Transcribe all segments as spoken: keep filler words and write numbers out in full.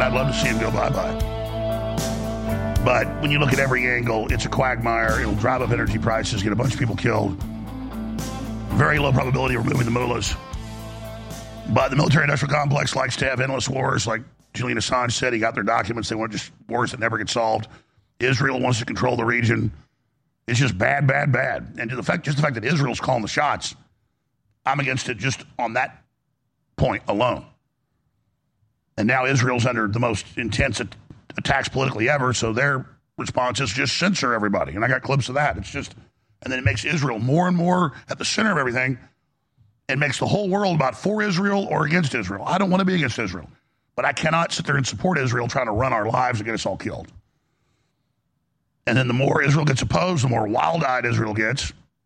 and I'd love to see him go bye-bye. But when you look at every angle, it's a quagmire. It'll drive up energy prices, get a bunch of people killed. Very low probability of removing the mullahs. But the military-industrial complex likes to have endless wars. Like Julian Assange said, he got their documents. They want just wars that never get solved. Israel wants to control the region. It's just bad, bad, bad. And to the fact, just the fact that Israel's calling the shots, I'm against it just on that point alone. And now Israel's under the most intense at- attacks politically ever, so their response is just censor everybody. And I got clips of that. It's just, and then it makes Israel more and more at the center of everything. It makes the whole world about for Israel or against Israel. I don't want to be against Israel, but I cannot sit there and support Israel trying to run our lives and get us all killed. And then the more Israel gets opposed, the more wild-eyed Israel gets.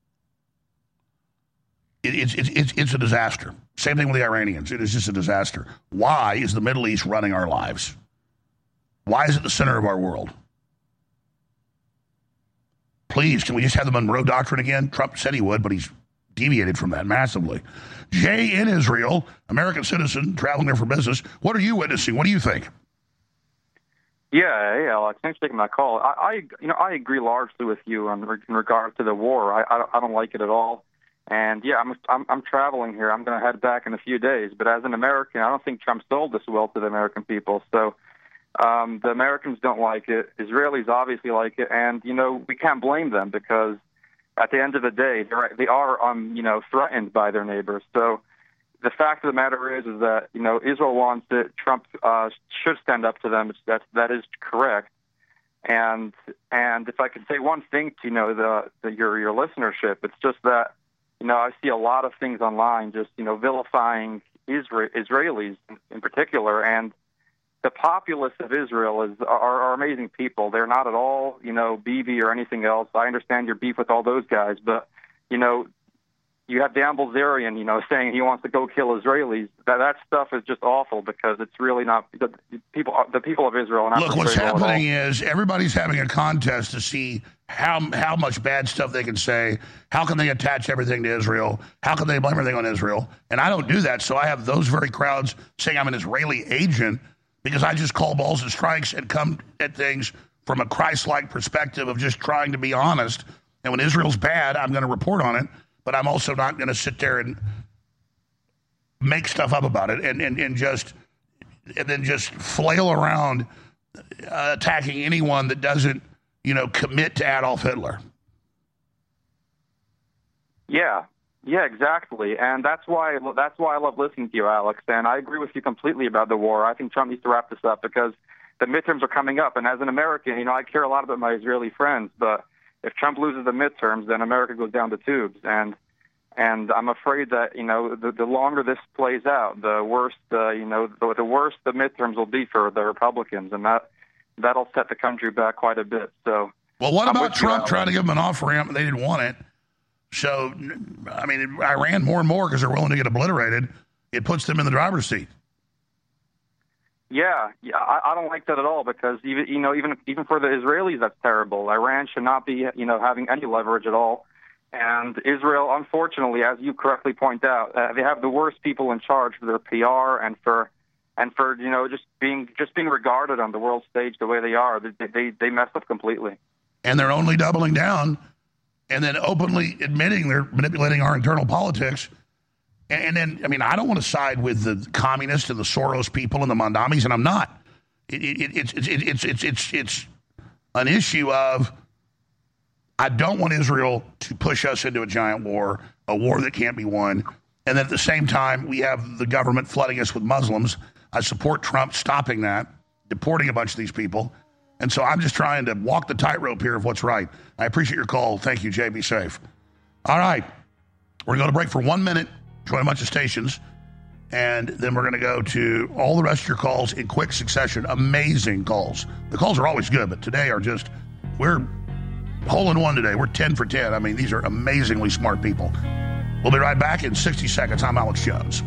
It, it's, it's, it's a disaster. Same thing with the Iranians. It is just a disaster. Why is the Middle East running our lives? Why is it the center of our world? Please, can we just have the Monroe Doctrine again? Trump said he would, but he's deviated from that massively. Jay in Israel, American citizen, traveling there for business. What are you witnessing? What do you think? Yeah, hey, Alex. Thanks for taking my call. I, I you know, I agree largely with you on, in regard to the war. I, I, I don't like it at all. And yeah, I'm, I'm I'm traveling here. I'm going to head back in a few days. But as an American, I don't think Trump sold this well to the American people. So um, the Americans don't like it. Israelis obviously like it, and you know we can't blame them because at the end of the day, they're, they are um you know threatened by their neighbors. So the fact of the matter is is that you know Israel wants it. Trump uh, should stand up to them. It's, that that is correct. And and if I could say one thing to you know the, the your your listenership, it's just that. You know, I see a lot of things online just, you know, vilifying Isra- Israelis in particular. And the populace of Israel is are, are amazing people. They're not at all, you know, Bibi or anything else. I understand your beef with all those guys. But, you know, you have Dan Bilzerian, you know, saying he wants to go kill Israelis. That that stuff is just awful because it's really not the people. The people of Israel are not. Look, what's happening is everybody's having a contest to see how how much bad stuff they can say. How can they attach everything to Israel? How can they blame everything on Israel? And I don't do that, so I have those very crowds saying I'm an Israeli agent because I just call balls and strikes and come at things from a Christ-like perspective of just trying to be honest. And when Israel's bad, I'm going to report on it. But I'm also not going to sit there and make stuff up about it and, and, and just and then just flail around uh, attacking anyone that doesn't, you know, commit to Adolf Hitler. Yeah, yeah, exactly, and that's why that's why I love listening to you, Alex. And I agree with you completely about the war. I think Trump needs to wrap this up because the midterms are coming up, and as an American, you know, I care a lot about my Israeli friends, but if Trump loses the midterms, then America goes down the tubes, and and I'm afraid that you know the, the longer this plays out, the worse uh, you know the, the worse the midterms will be for the Republicans, and that that'll set the country back quite a bit. So, well, what I'm about Trump you, trying to give them an off ramp? They didn't want it, so I mean, Iran more and more because they're willing to get obliterated. It puts them in the driver's seat. Yeah, yeah, I, I don't like that at all because even you know even even for the Israelis that's terrible. Iran should not be you know having any leverage at all, and Israel, unfortunately, as you correctly point out, uh, they have the worst people in charge for their P R and for and for you know just being just being regarded on the world stage the way they are. They they, they messed up completely, and they're only doubling down, and then openly admitting they're manipulating our internal politics. And then, I mean, I don't want to side with the communists and the Soros people and the Mondamis, and I'm not. It, it, it, it, it, it's it's it's it's an issue of I don't want Israel to push us into a giant war, a war that can't be won. And then at the same time, we have the government flooding us with Muslims. I support Trump stopping that, deporting a bunch of these people. And so I'm just trying to walk the tightrope here of what's right. I appreciate your call. Thank you, Jay. Be safe. All right. We're going to break for one minute. Join a bunch of stations, and then we're going to go to all the rest of your calls in quick succession. Amazing calls. The calls are always good, but today are just, we're hole in one today. We're ten for ten. I mean, these are amazingly smart people. We'll be right back in sixty seconds. I'm Alex Jones.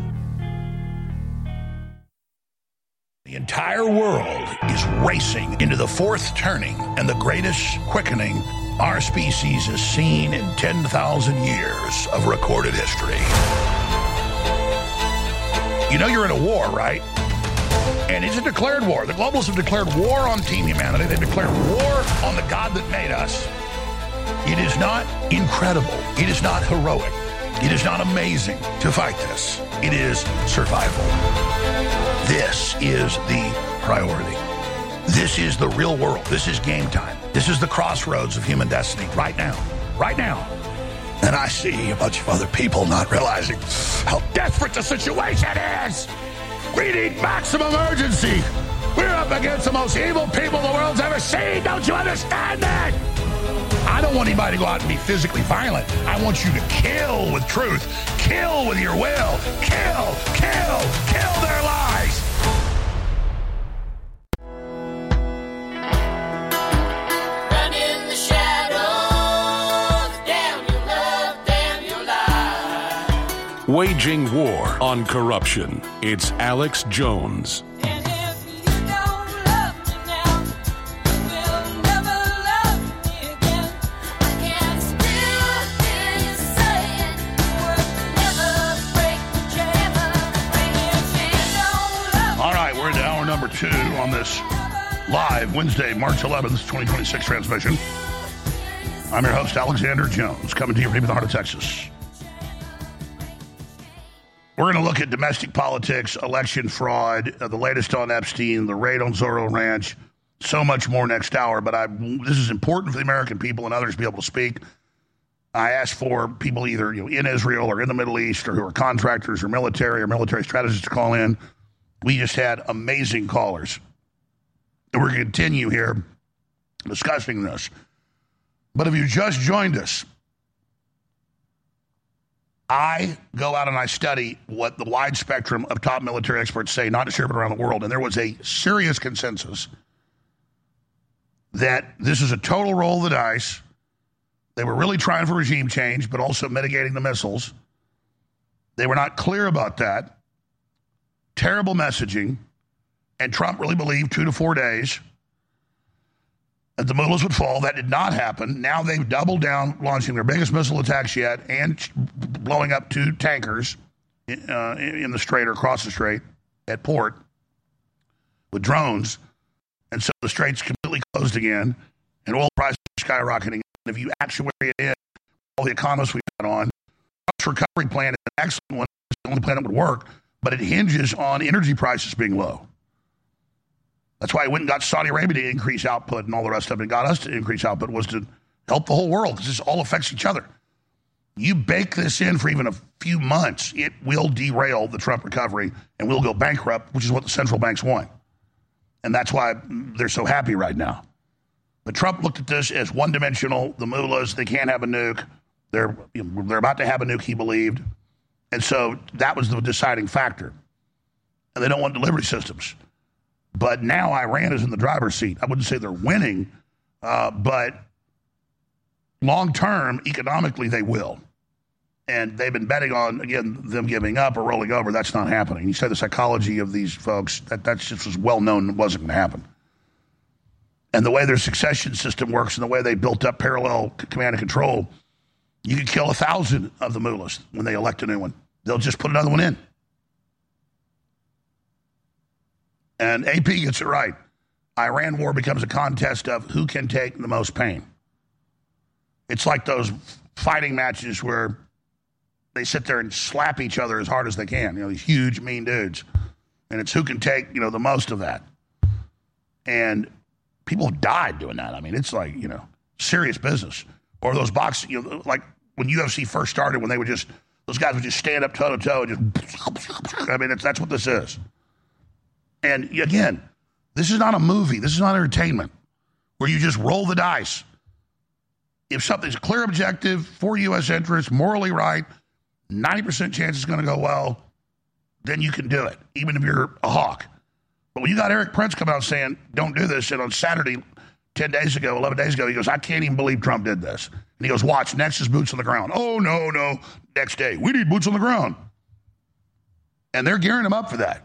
The entire world is racing into the fourth turning and the greatest quickening our species has seen in ten thousand years of recorded history. You know you're in a war, right? And it's a declared war. The globalists have declared war on Team Humanity. They've declared war on the God that made us. It is not incredible. It is not heroic. It is not amazing to fight this. It is survival. This is the priority. This is the real world. This is game time. This is the crossroads of human destiny right now. Right now. And I see a bunch of other people not realizing how desperate the situation is. We need maximum urgency. We're up against the most evil people the world's ever seen. Don't you understand that? I don't want anybody to go out and be physically violent. I want you to kill with truth. Kill with your will. Kill, kill, kill their lies. Run in the shadows. Damn your love, damn your life. Waging war on corruption. It's Alex Jones. And if you don't love me now, you will never love me again. I can still hear you saying you would never break the chain. And if you don't love me All right, we're into hour number two on this live Wednesday, March eleventh, twenty twenty-six transmission. I'm your host, Alexander Jones, coming to you from the heart of Texas. We're going to look at domestic politics, election fraud, uh, the latest on Epstein, the raid on Zorro Ranch, so much more next hour. But I, this is important for the American people and others to be able to speak. I asked for people either you know, in Israel or in the Middle East or who are contractors or military or military strategists to call in. We just had amazing callers. And we're going to continue here discussing this. But if you just joined us, I go out and I study what the wide spectrum of top military experts say, not just here but around the world. And there was a serious consensus that this is a total roll of the dice. They were really trying for regime change, but also mitigating the missiles. They were not clear about that. Terrible messaging. And Trump really believed two to four days that the mullahs would fall. That did not happen. Now they've doubled down, launching their biggest missile attacks yet and blowing up two tankers uh, in the strait or across the strait at port with drones. And so the strait's completely closed again, and oil prices are skyrocketing. And if you actuate it in, all the economists we've got on, Trump's recovery plan is an excellent one. It's the only plan that would work, but it hinges on energy prices being low. That's why he went and got Saudi Arabia to increase output and all the rest of it, and got us to increase output, was to help the whole world, because this all affects each other. You bake this in for even a few months, it will derail the Trump recovery, and we'll go bankrupt, which is what the central banks want. And that's why they're so happy right now. But Trump looked at this as one-dimensional. The mullahs, they can't have a nuke. They're, you know, they're about to have a nuke, he believed. And so that was the deciding factor. And they don't want delivery systems. But now Iran is in the driver's seat. I wouldn't say they're winning, uh, but long-term, economically, they will. And they've been betting on, again, them giving up or rolling over. That's not happening. You say the psychology of these folks, that that's just was well known it wasn't going to happen. And the way their succession system works and the way they built up parallel command and control, you could kill a thousand of the mullahs when they elect a new one. They'll just put another one in. And A P gets it right. Iran war becomes a contest of who can take the most pain. It's like those fighting matches where they sit there and slap each other as hard as they can. You know, these huge, mean dudes. And it's who can take, you know, the most of that. And people have died doing that. I mean, it's like, you know, serious business. Or those boxing, you know, like when U F C first started, when they would just, those guys would just stand up toe-to-toe and just, I mean, it's, that's what this is. And again, this is not a movie. This is not entertainment where you just roll the dice. If something's a clear objective for U S interests, morally right, ninety percent chance it's going to go well, then you can do it, even if you're a hawk. But when you got Eric Prince come out saying, don't do this, and on Saturday, ten days ago, eleven days ago, he goes, I can't even believe Trump did this. And he goes, watch, next is boots on the ground. Oh, no, no, next day, we need boots on the ground. And they're gearing him up for that.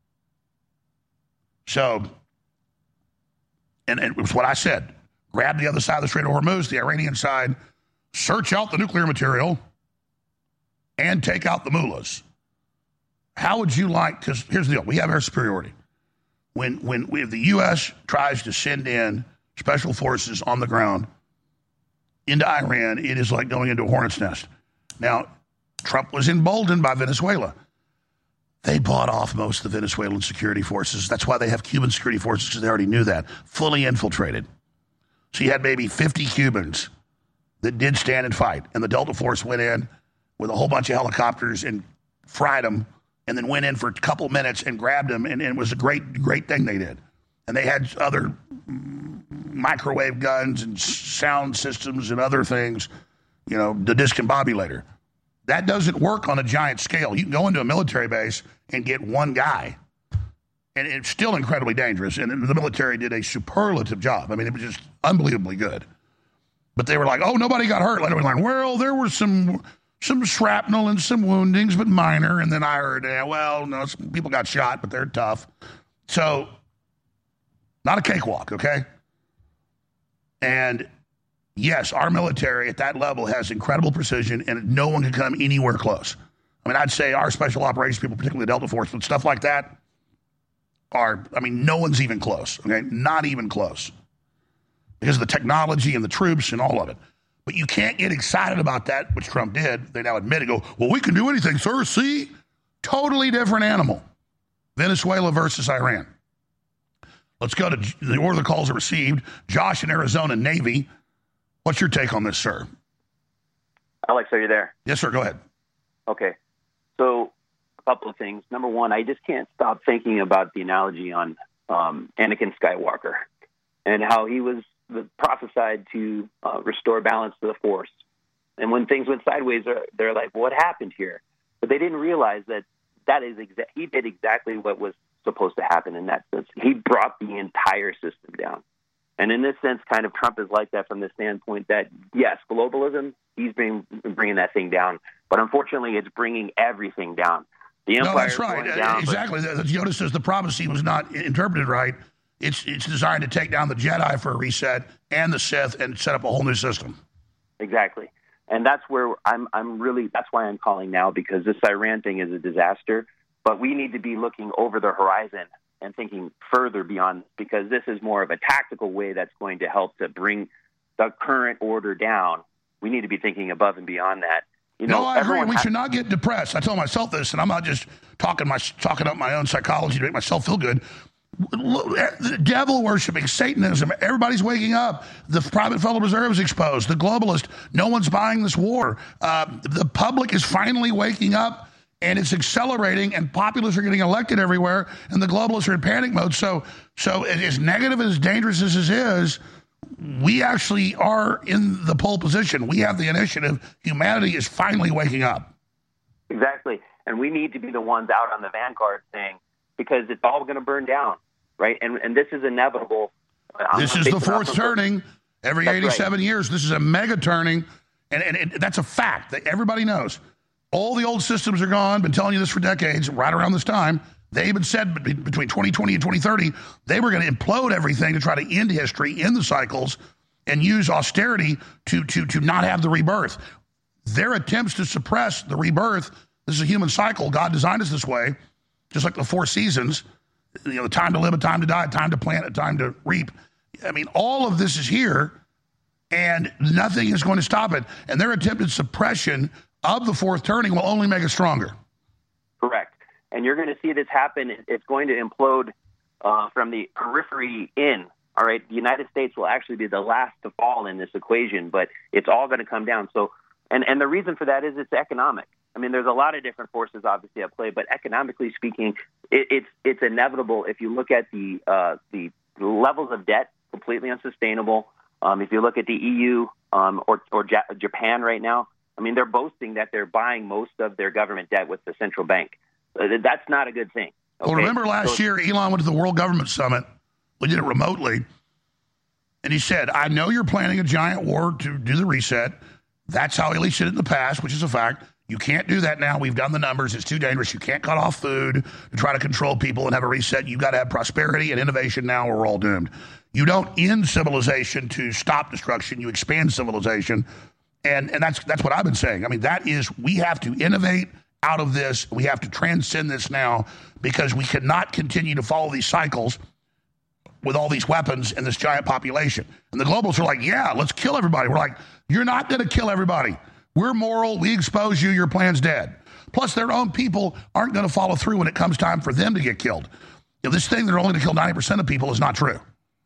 So, and, and it was what I said. Grab the other side of the Strait of Hormuz, the Iranian side, search out the nuclear material, and take out the mullahs. How would you like, because here's the deal, we have air superiority. when when we, the U S tries to send in special forces on the ground into Iran, it is like going into a hornet's nest. Now, Trump was emboldened by Venezuela. They bought off most of the Venezuelan security forces. That's why they have Cuban security forces, because they already knew that. Fully infiltrated. So you had maybe fifty Cubans that did stand and fight. And the Delta Force went in with a whole bunch of helicopters and fried them, and then went in for a couple minutes and grabbed them, and, and it was a great, great thing they did. And they had other microwave guns and sound systems and other things, you know, the discombobulator. That doesn't work on a giant scale. You can go into a military base and get one guy, and it's still incredibly dangerous. And the military did a superlative job. I mean, it was just unbelievably good. But they were like, oh, nobody got hurt. Later we learned, well, there were some some shrapnel and some woundings, but minor. And then I heard, yeah, well, no, some people got shot, but they're tough. So, not a cakewalk, okay? And yes, our military at that level has incredible precision, and no one can come anywhere close. I mean, I'd say our special operations people, particularly the Delta Force, but stuff like that are, I mean, no one's even close, okay? Not even close. Because of the technology and the troops and all of it. But you can't get excited about that, which Trump did. They now admit it, go, well, we can do anything, sir. See? Totally different animal. Venezuela versus Iran. Let's go to the order the calls are received. Josh in Arizona, Navy. What's your take on this, sir? Alex, are you there? Yes, sir. Go ahead. Okay. So a couple of things. Number one, I just can't stop thinking about the analogy on um, Anakin Skywalker and how he was prophesied to uh, restore balance to the Force. And when things went sideways, they're, they're like, what happened here? But they didn't realize that that is exa- he did exactly what was supposed to happen in that sense. He brought the entire system down. And in this sense, kind of Trump is like that from the standpoint that, yes, globalism, he's bring, bringing that thing down. But unfortunately, it's bringing everything down. The empire no, that's right. is going down, exactly. But Yoda says the prophecy was not interpreted right. It's it's designed to take down the Jedi for a reset and the Sith and set up a whole new system. Exactly. And that's where I'm I'm really, that's why I'm calling now, because this Iran thing is a disaster. But we need to be looking over the horizon and thinking further beyond, because this is more of a tactical way that's going to help to bring the current order down. We need to be thinking above and beyond that. You know, no, I agree. We ha- should not get depressed. I tell myself this, and I'm not just talking my talking up my own psychology to make myself feel good. The devil worshiping, Satanism, everybody's waking up. The private Federal Reserve is exposed. The globalist, no one's buying this war. Uh, the public is finally waking up, and it's accelerating, and populists are getting elected everywhere, and the globalists are in panic mode. So, so as negative and as dangerous as this is, we actually are in the pole position. We have the initiative. Humanity is finally waking up. Exactly. And we need to be the ones out on the vanguard saying, because it's all going to burn down, right? And and this is inevitable. I'm this is the fourth turning every That's eighty-seven right. years. This is a mega turning, and, and, and that's a fact that everybody knows. All the old systems are gone. Been telling you this for decades. Right around this time, they even said be- between twenty twenty and twenty thirty, they were going to implode everything to try to end history, end the cycles, and use austerity to to to not have the rebirth. Their attempts to suppress the rebirth. This is a human cycle. God designed us this way. Just like the four seasons, you know, the time to live, a time to die, a time to plant, a time to reap. I mean, all of this is here, and nothing is going to stop it. And their attempted suppression of the fourth turning will only make it stronger. Correct. And you're going to see this happen. It's going to implode uh, from the periphery in. All right. The United States will actually be the last to fall in this equation, but it's all going to come down. So, and, and the reason for that is it's economic. I mean, there's a lot of different forces obviously at play, but economically speaking, it, it's it's inevitable. If you look at the uh, the levels of debt, completely unsustainable. Um, if you look at the E U um, or or ja- Japan right now, I mean, they're boasting that they're buying most of their government debt with the central bank. Uh, that's not a good thing. Okay? Well, remember last So- year, Elon went to the World Government Summit. We did it remotely. And he said, I know you're planning a giant war to do the reset. That's how Elon did it in the past, which is a fact. You can't do that now. We've done the numbers. It's too dangerous. You can't cut off food to try to control people and have a reset. You've got to have prosperity and innovation now or we're all doomed. You don't end civilization to stop destruction. You expand civilization. And and that's that's what I've been saying. I mean, that is, we have to innovate out of this. We have to transcend this now because we cannot continue to follow these cycles with all these weapons and this giant population. And the globals are like, yeah, let's kill everybody. We're like, you're not going to kill everybody. We're moral. We expose you. Your plan's dead. Plus, their own people aren't going to follow through when it comes time for them to get killed. You know, this thing, they're only going to kill ninety percent of people is not true.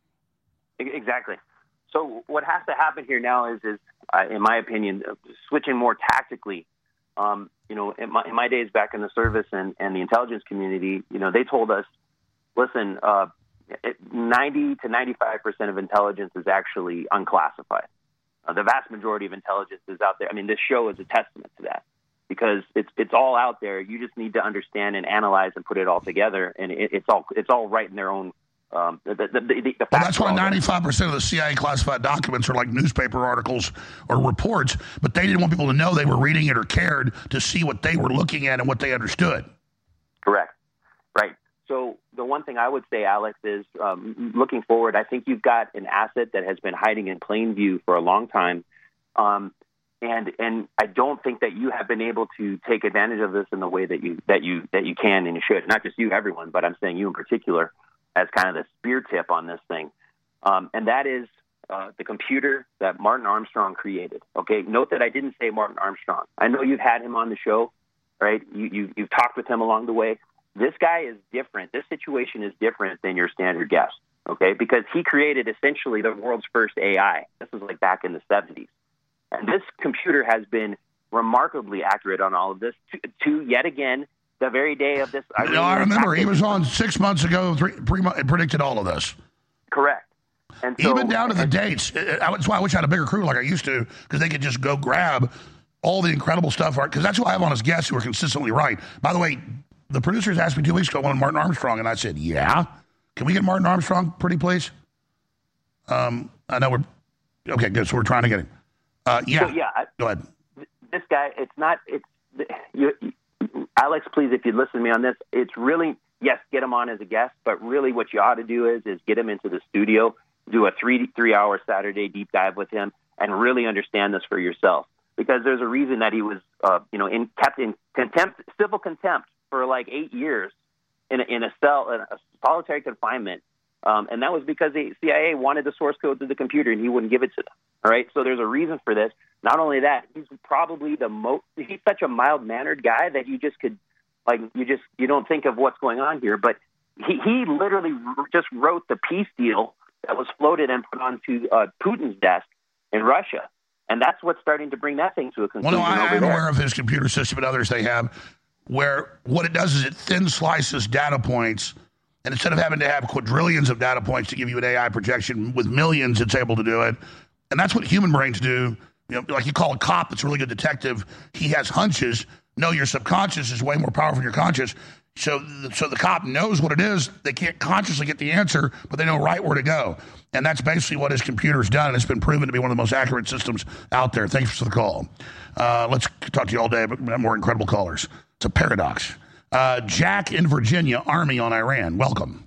Exactly. So what has to happen here now is, is uh, in my opinion, uh, switching more tactically. Um, you know, in my, in my days back in the service and, and the intelligence community, you know, they told us, listen, uh, ninety to ninety-five percent of intelligence is actually unclassified. Uh, the vast majority of intelligence is out there. I mean, this show is a testament to that because it's it's all out there. You just need to understand and analyze and put it all together, and it, it's all it's all right in their own. Um, the, the, the, the well, that's why ninety-five percent of the C I A classified documents are like newspaper articles or reports, but they didn't want people to know they were reading it or cared to see what they were looking at and what they understood. Correct. Right. So the one thing I would say, Alex, is um, looking forward, I think you've got an asset that has been hiding in plain view for a long time. Um, and and I don't think that you have been able to take advantage of this in the way that you that you that you can and you should. Not just you, everyone, but I'm saying you in particular as kind of the spear tip on this thing. Um, and that is uh, the computer that Martin Armstrong created. Okay, note that I didn't say Martin Armstrong. I know you've had him on the show, right? You, you, you've talked with him along the way. This guy is different. This situation is different than your standard guest, okay? Because he created essentially the world's first A I. This was like back in the seventies. And this computer has been remarkably accurate on all of this to, to yet again, the very day of this. I, no, I remember he was on six months ago, three, three months, and predicted all of this. Correct. And so, even down to the and, dates. That's why I wish I had a bigger crew like I used to, because they could just go grab all the incredible stuff. Because that's who I have on as guests who are consistently right. By the way, the producers asked me two weeks ago when Martin Armstrong, and I said, yeah. Can we get Martin Armstrong, pretty please? Um, I know we're, okay, good. So we're trying to get him. Uh, yeah. So, yeah. I, go ahead. This guy, it's not, it's, you, Alex, please, if you listen to me on this, it's really, yes, get him on as a guest, but really what you ought to do is is get him into the studio, do a three, three-hour Saturday deep dive with him, and really understand this for yourself. Because there's a reason that he was, uh, you know, in, kept in contempt, civil contempt for like eight years in a, in a cell, in a solitary confinement. Um, and that was because the C I A wanted the source code to the computer, and he wouldn't give it to them. All right, so there's a reason for this. Not only that, he's probably the most, he's such a mild-mannered guy that you just could, like, you just, you don't think of what's going on here. But he, he literally just wrote the peace deal that was floated and put onto uh, Putin's desk in Russia. And that's what's starting to bring that thing to a conclusion. Well, no, I, over I'm there. aware of his computer system and others they have, where what it does is it thin slices data points, and instead of having to have quadrillions of data points to give you an A I projection, with millions, it's able to do it. And that's what human brains do. You know, like you call a cop that's a really good detective, he has hunches. No, your subconscious is way more powerful than your conscious. So, so the cop knows what it is. They can't consciously get the answer, but they know right where to go. And that's basically what his computer's done, and it's been proven to be one of the most accurate systems out there. Thanks for the call. Uh, let's talk to you all day about more incredible callers. It's a paradox. Uh, Jack in Virginia, Army on Iran. Welcome.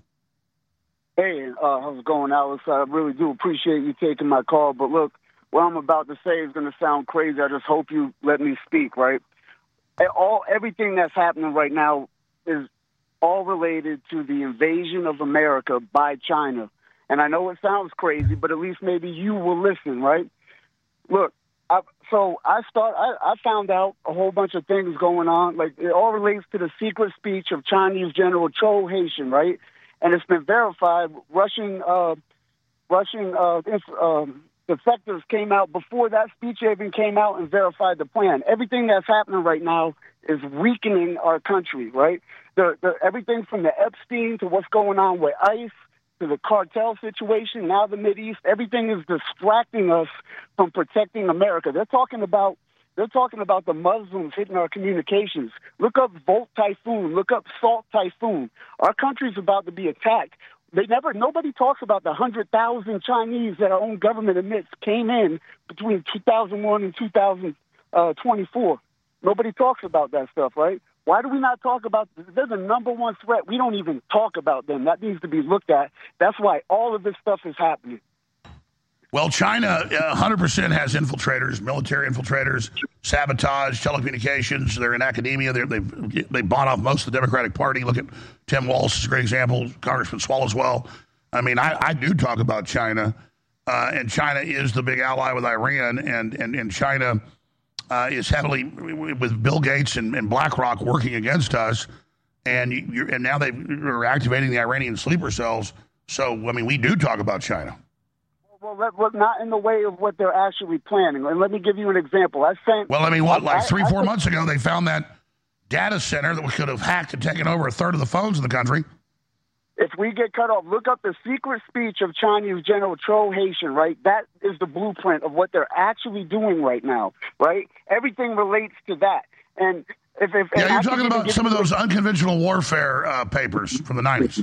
Hey, uh, how's it going, Alex? I really do appreciate you taking my call. But look, what I'm about to say is going to sound crazy. I just hope you let me speak, right? All everything that's happening right now is all related to the invasion of America by China. And I know it sounds crazy, but at least maybe you will listen, right? Look, I, so I start. I, I found out a whole bunch of things going on. Like, it all relates to the secret speech of Chinese General Cho Haitian, right? And it's been verified. Russian, uh, Russian uh, um, defectors came out before that speech even came out and verified the plan. Everything that's happening right now is weakening our country, right? The, the everything from the Epstein to what's going on with ICE to the cartel situation, now the Mideast, everything is distracting us from protecting America. They're talking about they're talking about the Muslims hitting our communications. Look up Volt Typhoon. Look up Salt Typhoon. Our country's about to be attacked. They never. Nobody talks about the hundred thousand Chinese that our own government admits came in between two thousand one and two thousand twenty-four. Nobody talks about that stuff, right? Why do we not talk about? They're the number one threat. We don't even talk about them. That needs to be looked at. That's why all of this stuff is happening. Well, China uh, one hundred percent has infiltrators, military infiltrators, sabotage, telecommunications. They're in academia. They're, they've they bought off most of the Democratic Party. Look at Tim Walz is a great example. Congressman Swalwell. I mean, I, I do talk about China, uh, and China is the big ally with Iran, and and, and China uh, is heavily, with Bill Gates and, and BlackRock working against us, and you're, and now they are activating the Iranian sleeper cells. So, I mean, we do talk about China. Well, that was not in the way of what they're actually planning. And let me give you an example. I sent. Well, I mean, what, like three, I, I, four months ago, they found that data center that we could have hacked and taken over a third of the phones in the country. If we get cut off, look up the secret speech of Chinese General Cho Haitian, right? That is the blueprint of what they're actually doing right now, right? Everything relates to that. And if, if yeah, and you're I talking can about give some of you- those unconventional warfare uh, papers from the nineties.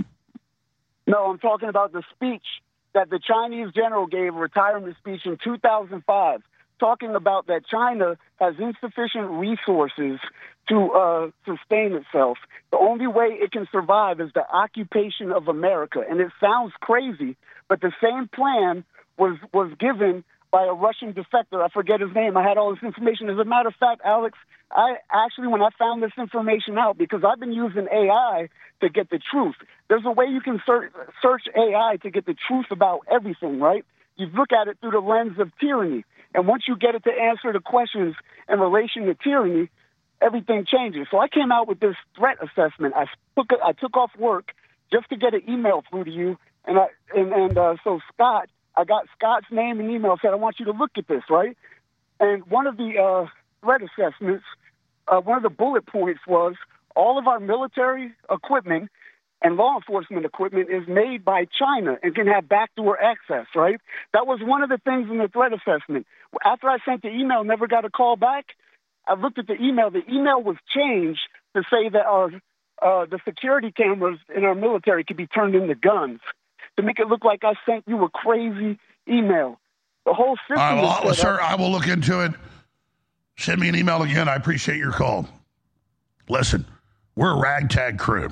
No, I'm talking about the speech that the Chinese general gave, a retirement speech in two thousand five, talking about that China has insufficient resources to uh, sustain itself. The only way it can survive is the occupation of America. And it sounds crazy, but the same plan was, was given by a Russian defector. I forget his name. I had all this information. As a matter of fact, Alex, I actually, when I found this information out, because I've been using A I to get the truth, there's a way you can search, search A I to get the truth about everything, right? You look at it through the lens of tyranny. And once you get it to answer the questions in relation to tyranny, everything changes. So I came out with this threat assessment. I took, I took off work just to get an email through to you. And, I, and, and uh, so Scott, I got Scott's name and email, said, I want you to look at this, right? And one of the uh, threat assessments, uh, one of the bullet points was all of our military equipment and law enforcement equipment is made by China and can have backdoor access, right? That was one of the things in the threat assessment. After I sent the email, never got a call back, I looked at the email. The email was changed to say that our uh, the security cameras in our military could be turned into guns, to make it look like I sent you a crazy email. The whole system All right, well, is set sir, up. I will look into it. Send me an email again. I appreciate your call. Listen, we're a ragtag crew.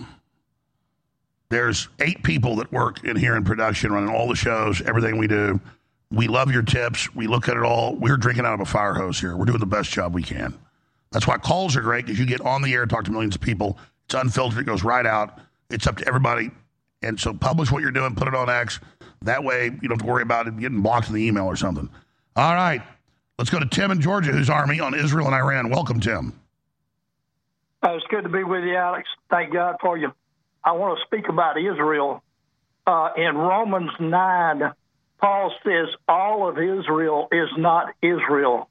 There's eight people that work in here in production, running all the shows, everything we do. We love your tips. We look at it all. We're drinking out of a fire hose here. We're doing the best job we can. That's why calls are great, because you get on the air, talk to millions of people. It's unfiltered. It goes right out. It's up to everybody. And so publish what you're doing, put it on X. That way you don't have to worry about it getting blocked in the email or something. All right. Let's go to Tim in Georgia, who's Army on Israel and Iran. Welcome, Tim. Uh, it's good to be with you, Alex. Thank God for you. I want to speak about Israel. Uh, in Romans nine, Paul says all of Israel is not Israel.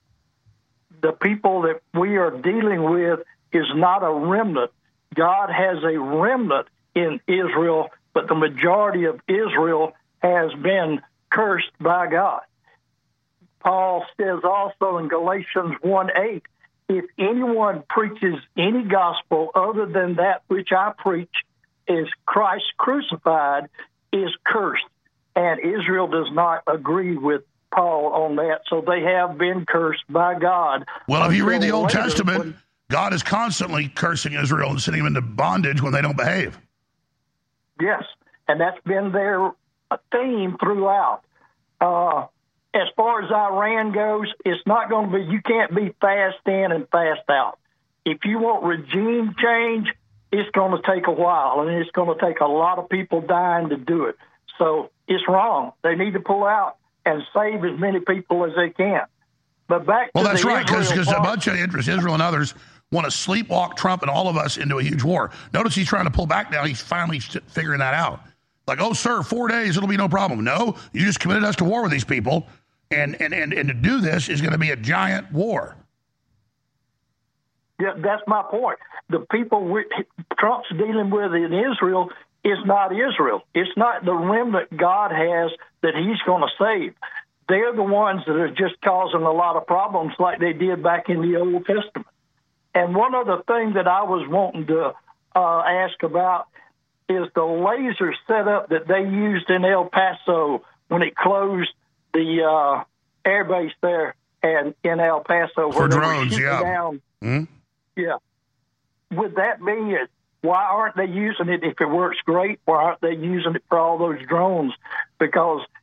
The people that we are dealing with is not a remnant. God has a remnant in Israel, but the majority of Israel has been cursed by God. Paul says also in Galatians one eight, if anyone preaches any gospel other than that which I preach is Christ crucified, is cursed. And Israel does not agree with Paul on that, so they have been cursed by God. Well, if you read the Until Old later, Testament, when- God is constantly cursing Israel and sending them into bondage when they don't behave. Yes, and that's been their theme throughout. Uh, as far as Iran goes, it's not going to be, you can't be fast in and fast out. If you want regime change, it's going to take a while, and it's going to take a lot of people dying to do it. So it's wrong. They need to pull out and save as many people as they can. But back Well, to that's the right, because Israel a part- bunch of interests, Israel and others, want to sleepwalk Trump and all of us into a huge war. Notice he's trying to pull back now. He's finally st- figuring that out. Like, oh, sir, four days, it'll be no problem. No, you just committed us to war with these people, and and, and, and to do this is going to be a giant war. Yeah, that's my point. The people we, Trump's dealing with in Israel is not Israel. It's not the remnant God has that he's going to save. They're the ones that are just causing a lot of problems like they did back in the Old Testament. And one other thing that I was wanting to uh, ask about is the laser setup that they used in El Paso when it closed the uh, air base there and in El Paso. For where they were drones, shooting yeah. down. Hmm? Yeah. With that being it, why aren't they using it if it works great? Why aren't they using it for all those drones? Because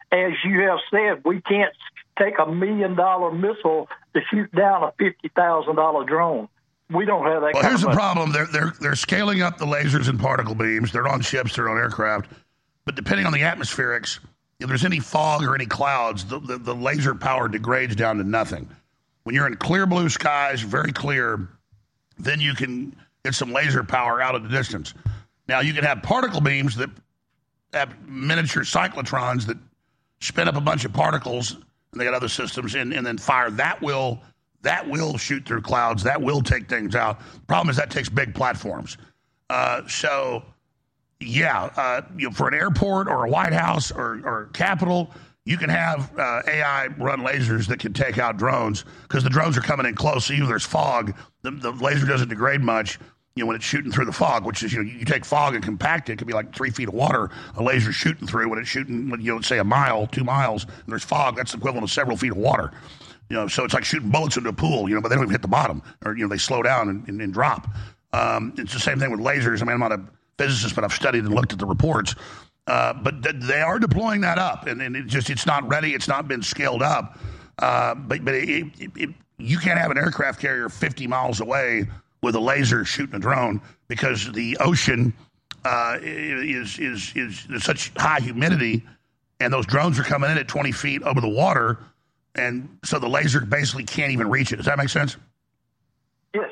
as you have said, we can't take a million dollar missile to shoot down a fifty thousand dollar drone. We don't have that Well, kind here's of the money. problem. They're, they're, they're scaling up the lasers and particle beams. They're on ships. They're on aircraft. But depending on the atmospherics, if there's any fog or any clouds, the, the, the laser power degrades down to nothing. When you're in clear blue skies, very clear, then you can get some laser power out of the distance. Now, you can have particle beams that have miniature cyclotrons that spin up a bunch of particles, and they got other systems, and, and then fire. That will that will shoot through clouds. That will take things out. The problem is that takes big platforms. Uh, so, yeah, uh, you know, for an airport or a White House or, or Capitol, you can have uh, A I-run lasers that can take out drones because the drones are coming in close. So even if there's fog, the, the laser doesn't degrade much. You know, when it's shooting through the fog, which is, you know, you take fog and compact it, it could be like three feet of water, a laser shooting through. When it's shooting, you know, let's say a mile, two miles, and there's fog, that's equivalent to several feet of water. You know, so it's like shooting bullets into a pool, you know, but they don't even hit the bottom, or, you know, they slow down and, and, and drop. Um, it's the same thing with lasers. I mean, I'm not a physicist, but I've studied and looked at the reports. Uh, but th- they are deploying that up, and, and it just, it's not ready. It's not been scaled up. Uh, but but it, it, it, you can't have an aircraft carrier fifty miles away with a laser shooting a drone because the ocean uh, is, is, is, is such high humidity, and those drones are coming in at twenty feet over the water, and so the laser basically can't even reach it. Does that make sense? Yes.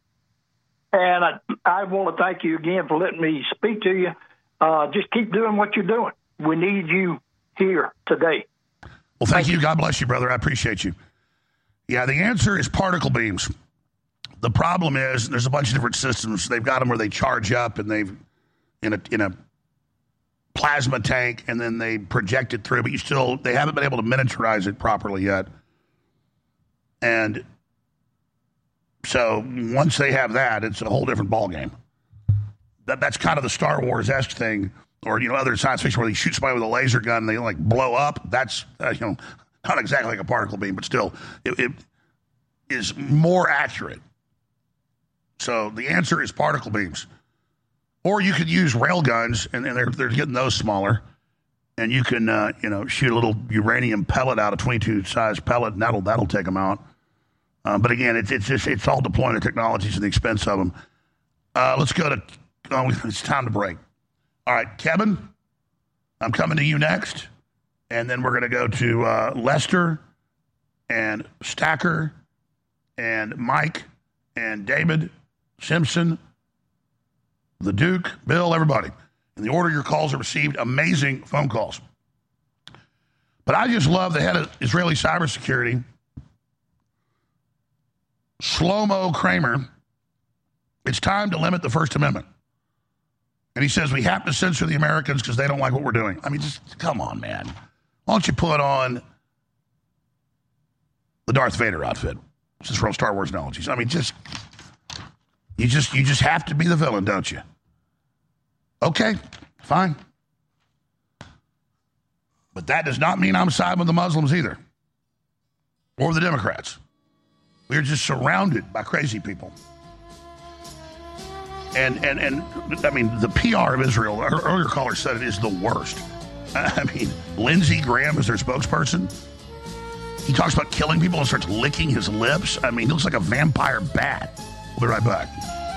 And I, I want to thank you again for letting me speak to you. Uh, just keep doing what you're doing. We need you here today. Well, thank you. God bless you, brother. I appreciate you. Yeah, the answer is particle beams. The problem is there's a bunch of different systems. They've got them where they charge up and they've in a in a plasma tank, and then they project it through, but you still they haven't been able to miniaturize it properly yet. And so once they have that, it's a whole different ballgame. That that's kind of the Star Wars-esque thing, or you know, other science fiction where they shoot somebody with a laser gun and they like blow up. That's uh, you know, not exactly like a particle beam, but still, it, it is more accurate. So the answer is particle beams. Or you could use rail guns, and, and they're they're getting those smaller, and you can uh, you know shoot a little uranium pellet out, a twenty-two size pellet, and that'll that'll take them out. Um, but again, it's it's just it's all deploying the technologies and the expense of them. Uh, let's go to. Oh, it's time to break. All right, Kevin, I'm coming to you next, and then we're going to go to uh, Lester and Stacker and Mike and David Simpson, the Duke, Bill, everybody. In the order your calls are received, amazing phone calls. But I just love the head of Israeli cybersecurity, Shlomo Kramer. It's time to limit the First Amendment. And he says we have to censor the Americans because they don't like what we're doing. I mean, just come on, man. Why don't you put on the Darth Vader outfit? This is from Star Wars analogies. I mean, just you just you just have to be the villain, don't you? Okay, fine. But that does not mean I'm siding with the Muslims either, or the Democrats. We're just surrounded by crazy people. And, and, and I mean, the P R of Israel, our earlier caller said it is the worst. I mean, Lindsey Graham is their spokesperson. He talks about killing people and starts licking his lips. I mean, he looks like a vampire bat. We'll be right back.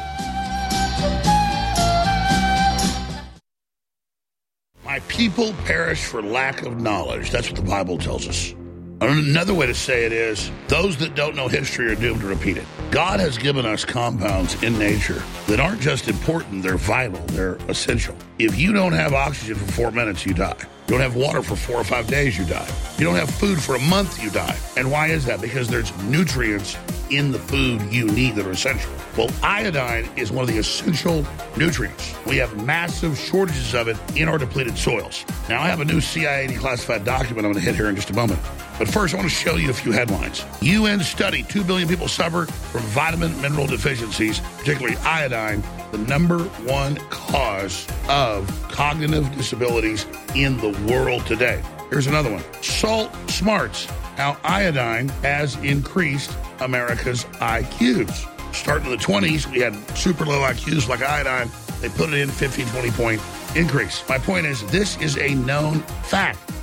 My people perish for lack of knowledge. That's what the Bible tells us. Another way to say it is, those that don't know history are doomed to repeat it. God has given us compounds in nature that aren't just important, they're vital, they're essential. If you don't have oxygen for four minutes, you die. You don't have water for four or five days, you die. You don't have food for a month, you die. And why is that? Because there's nutrients in the food you need that are essential. Well, iodine is one of the essential nutrients. We have massive shortages of it in our depleted soils. Now, I have a new C I A declassified document I'm going to hit here in just a moment. But first, I want to show you a few headlines. U N study, two billion people suffer from vitamin mineral deficiencies, particularly iodine, the number one cause of cognitive disabilities in the world today. Here's another one. Salt Smarts, how iodine has increased America's I Qs. Starting in the twenties, we had super low I Qs like iodine. They put it in fifteen, twenty point increase. My point is, this is a known fact.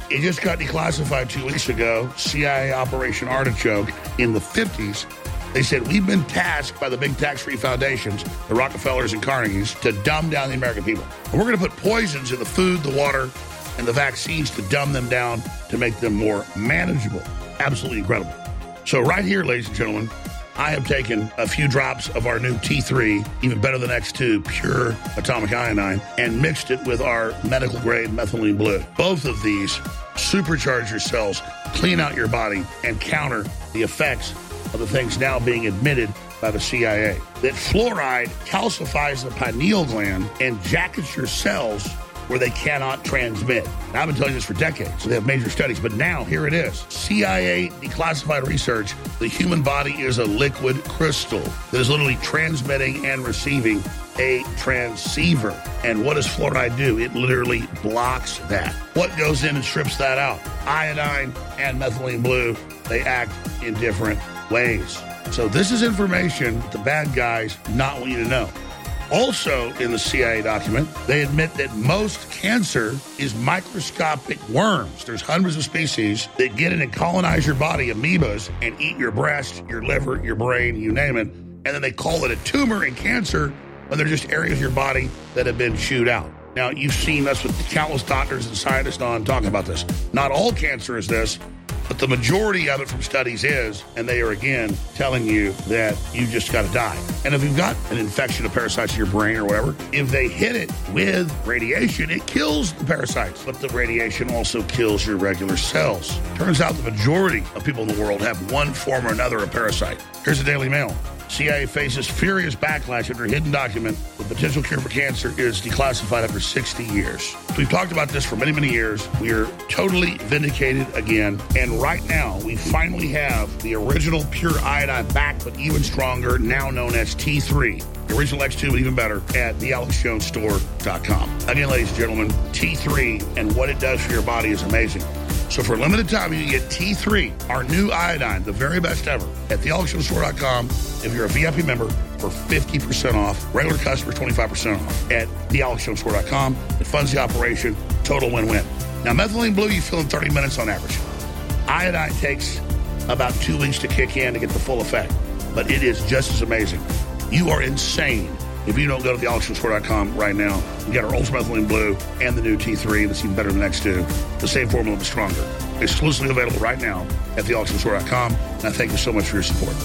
It just got declassified two weeks ago, C I A Operation Artichoke in the fifties. They said, we've been tasked by the big tax-free foundations, the Rockefellers and Carnegies, to dumb down the American people. And we're going to put poisons in the food, the water, and the vaccines to dumb them down to make them more manageable. Absolutely incredible. So right here, ladies and gentlemen, I have taken a few drops of our new T three, even better than X two, pure atomic iodine, and mixed it with our medical-grade methylene blue. Both of these supercharge your cells, clean out your body, and counter the effects of the things now being admitted by the C I A. That fluoride calcifies the pineal gland and jackets your cells where they cannot transmit. Now, I've been telling you this for decades, so they have major studies, but now here it is. C I A declassified research, the human body is a liquid crystal that is literally transmitting and receiving a transceiver. And what does fluoride do? It literally blocks that. What goes in and strips that out? Iodine and methylene blue, they act in different ways. So this is information the bad guys not want you to know. Also, in the C I A document, they admit that most cancer is microscopic worms. There's hundreds of species that get in and colonize your body, amoebas, and eat your breast, your liver, your brain, you name it. And then they call it a tumor and cancer when they're just areas of your body that have been chewed out. Now, you've seen us with countless doctors and scientists on talking about this. Not all cancer is this, but the majority of it from studies is, and they are again telling you that you just got to die. And if you've got an infection of parasites in your brain or whatever, if they hit it with radiation, it kills the parasites. But the radiation also kills your regular cells. Turns out the majority of people in the world have one form or another of parasite. Here's the Daily Mail. C I A faces furious backlash after a hidden document. The potential cure for cancer is declassified after sixty years. We've talked about this for many, many years. We are totally vindicated again. And right now, we finally have the original pure iodine back, but even stronger, now known as T three. The original X two, but even better, at the alex jones store dot com. Again, ladies and gentlemen, T three and what it does for your body is amazing. So for a limited time, you can get T three, our new iodine, the very best ever, at the alex jones store dot com. If you're a V I P member, for fifty percent off. Regular customers, twenty-five percent off at the alex jones store dot com. It funds the operation. Total win-win. Now, methylene blue, you fill in thirty minutes on average. Iodine takes about two weeks to kick in to get the full effect. But it is just as amazing. You are insane if you don't go to the alex jones store dot com right now. We got our Ultra Methylene Blue and the new T three that's even better than X two. The same formula, but stronger. Exclusively available right now at the alex jones store dot com. And I thank you so much for your support.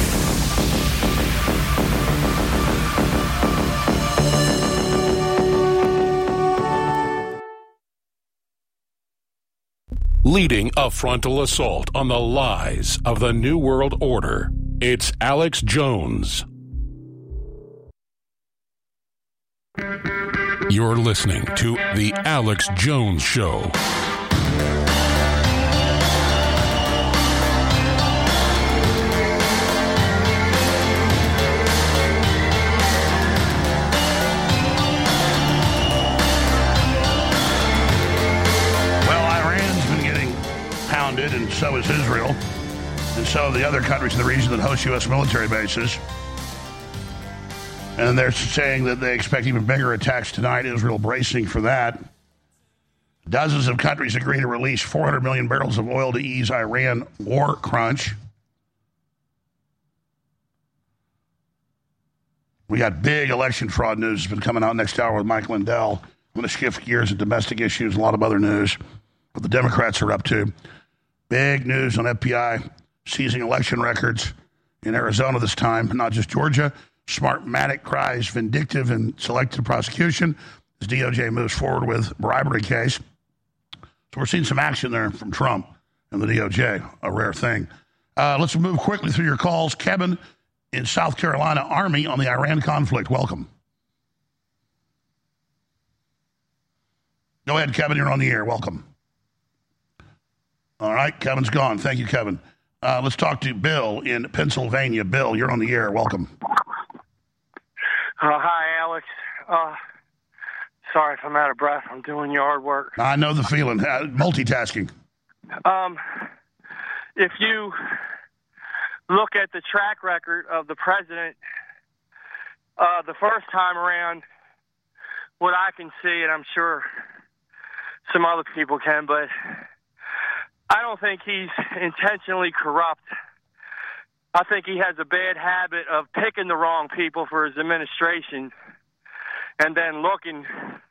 Leading a frontal assault on the lies of the New World Order, it's Alex Jones. You're listening to The Alex Jones Show. And so is Israel, and so are the other countries in the region that host U S military bases. And they're saying that they expect even bigger attacks tonight, Israel bracing for that. Dozens of countries agree to release four hundred million barrels of oil to ease Iran war crunch. We got big election fraud news that's been coming out next hour with Mike Lindell. I'm going to shift gears to domestic issues, a lot of other news, what the Democrats are up to. Big news on F B I seizing election records in Arizona this time, not just Georgia. Smartmatic cries vindictive and selective prosecution as D O J moves forward with bribery case. So we're seeing some action there from Trump and the D O J, a rare thing. Uh, let's move quickly through your calls. Kevin in South Carolina, Army on the Iran conflict. Welcome. Go ahead, Kevin. You're on the air. Welcome. All right, Kevin's gone. Thank you, Kevin. Uh, let's talk to Bill in Pennsylvania. Bill, you're on the air. Welcome. Uh, hi, Alex. Uh, sorry if I'm out of breath. I'm doing yard work. I know the feeling. Uh, multitasking. Um, if you look at the track record of the president, uh, the first time around, what I can see, and I'm sure some other people can, but I don't think he's intentionally corrupt. I think he has a bad habit of picking the wrong people for his administration and then looking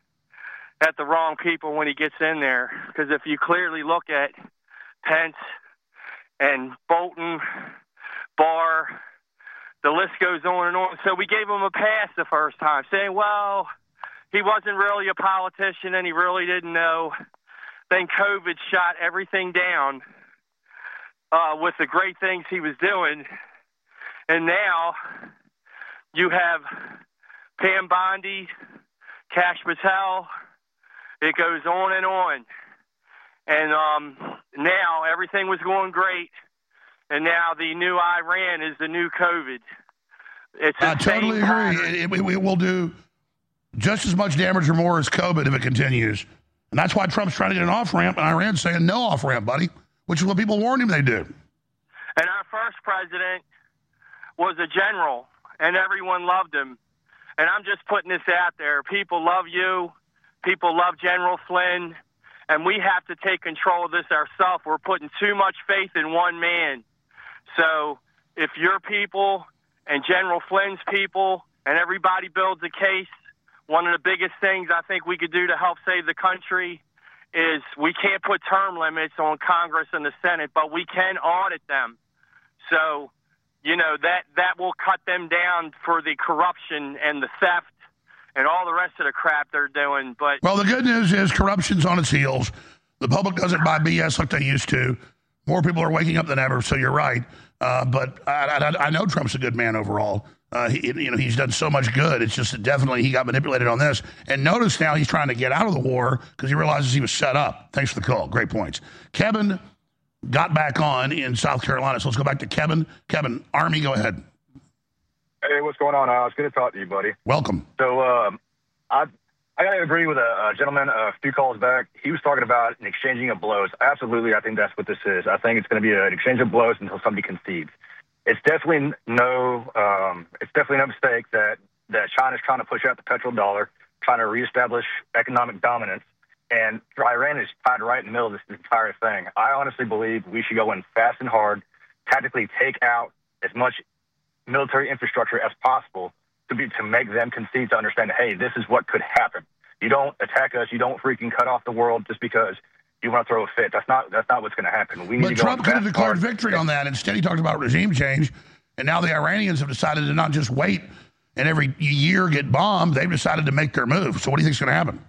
at the wrong people when he gets in there. Because if you clearly look at Pence and Bolton, Barr, the list goes on and on. So we gave him a pass the first time, saying, well, he wasn't really a politician and he really didn't know. Then COVID shot everything down uh, with the great things he was doing. And now you have Pam Bondi, Kash Patel. It goes on and on. And um, now everything was going great. And now the new Iran is the new COVID. It's the I totally same pattern. agree. It, it, it will do just as much damage or more as COVID if it continues. And that's why Trump's trying to get an off-ramp, and Iran's saying no off-ramp, buddy, which is what people warned him they do. And our first president was a general, and everyone loved him. And I'm just putting this out there. People love you. People love General Flynn. And we have to take control of this ourselves. We're putting too much faith in one man. So if your people and General Flynn's people and everybody builds a case, one of the biggest things I think we could do to help save the country is we can't put term limits on Congress and the Senate, but we can audit them. So, you know, that, that will cut them down for the corruption and the theft and all the rest of the crap they're doing. But Well, the good news is corruption's on its heels. The public doesn't buy B S like they used to. More people are waking up than ever, so you're right. Uh, but I, I, I know Trump's a good man overall. Uh, he, you know, he's done so much good. It's just that definitely he got manipulated on this. And notice now he's trying to get out of the war because he realizes he was set up. Thanks for the call. Great points. Kevin got back on in South Carolina. So let's go back to Kevin. Kevin, Army, go ahead. Hey, what's going on, Alex? Good to talk to you, buddy. Welcome. So um, I I got to agree with a, a gentleman a few calls back. He was talking about an exchanging of blows. Absolutely, I think that's what this is. I think it's going to be an exchange of blows until somebody concedes. It's definitely no, um, it's definitely no mistake that, that China's trying to push out the petrodollar, trying to reestablish economic dominance, and Iran is tied right in the middle of this entire thing. I honestly believe we should go in fast and hard, tactically take out as much military infrastructure as possible to be to make them concede to understand, hey, this is what could happen. You don't attack us. You don't freaking cut off the world just because you want to throw a fit. That's not that's not what's going to happen. We need But to go Trump in could have fast, declared hard. victory on that. Instead, he talked about regime change. And now the Iranians have decided to not just wait and every year get bombed. They've decided to make their move. So what do you think is going to happen?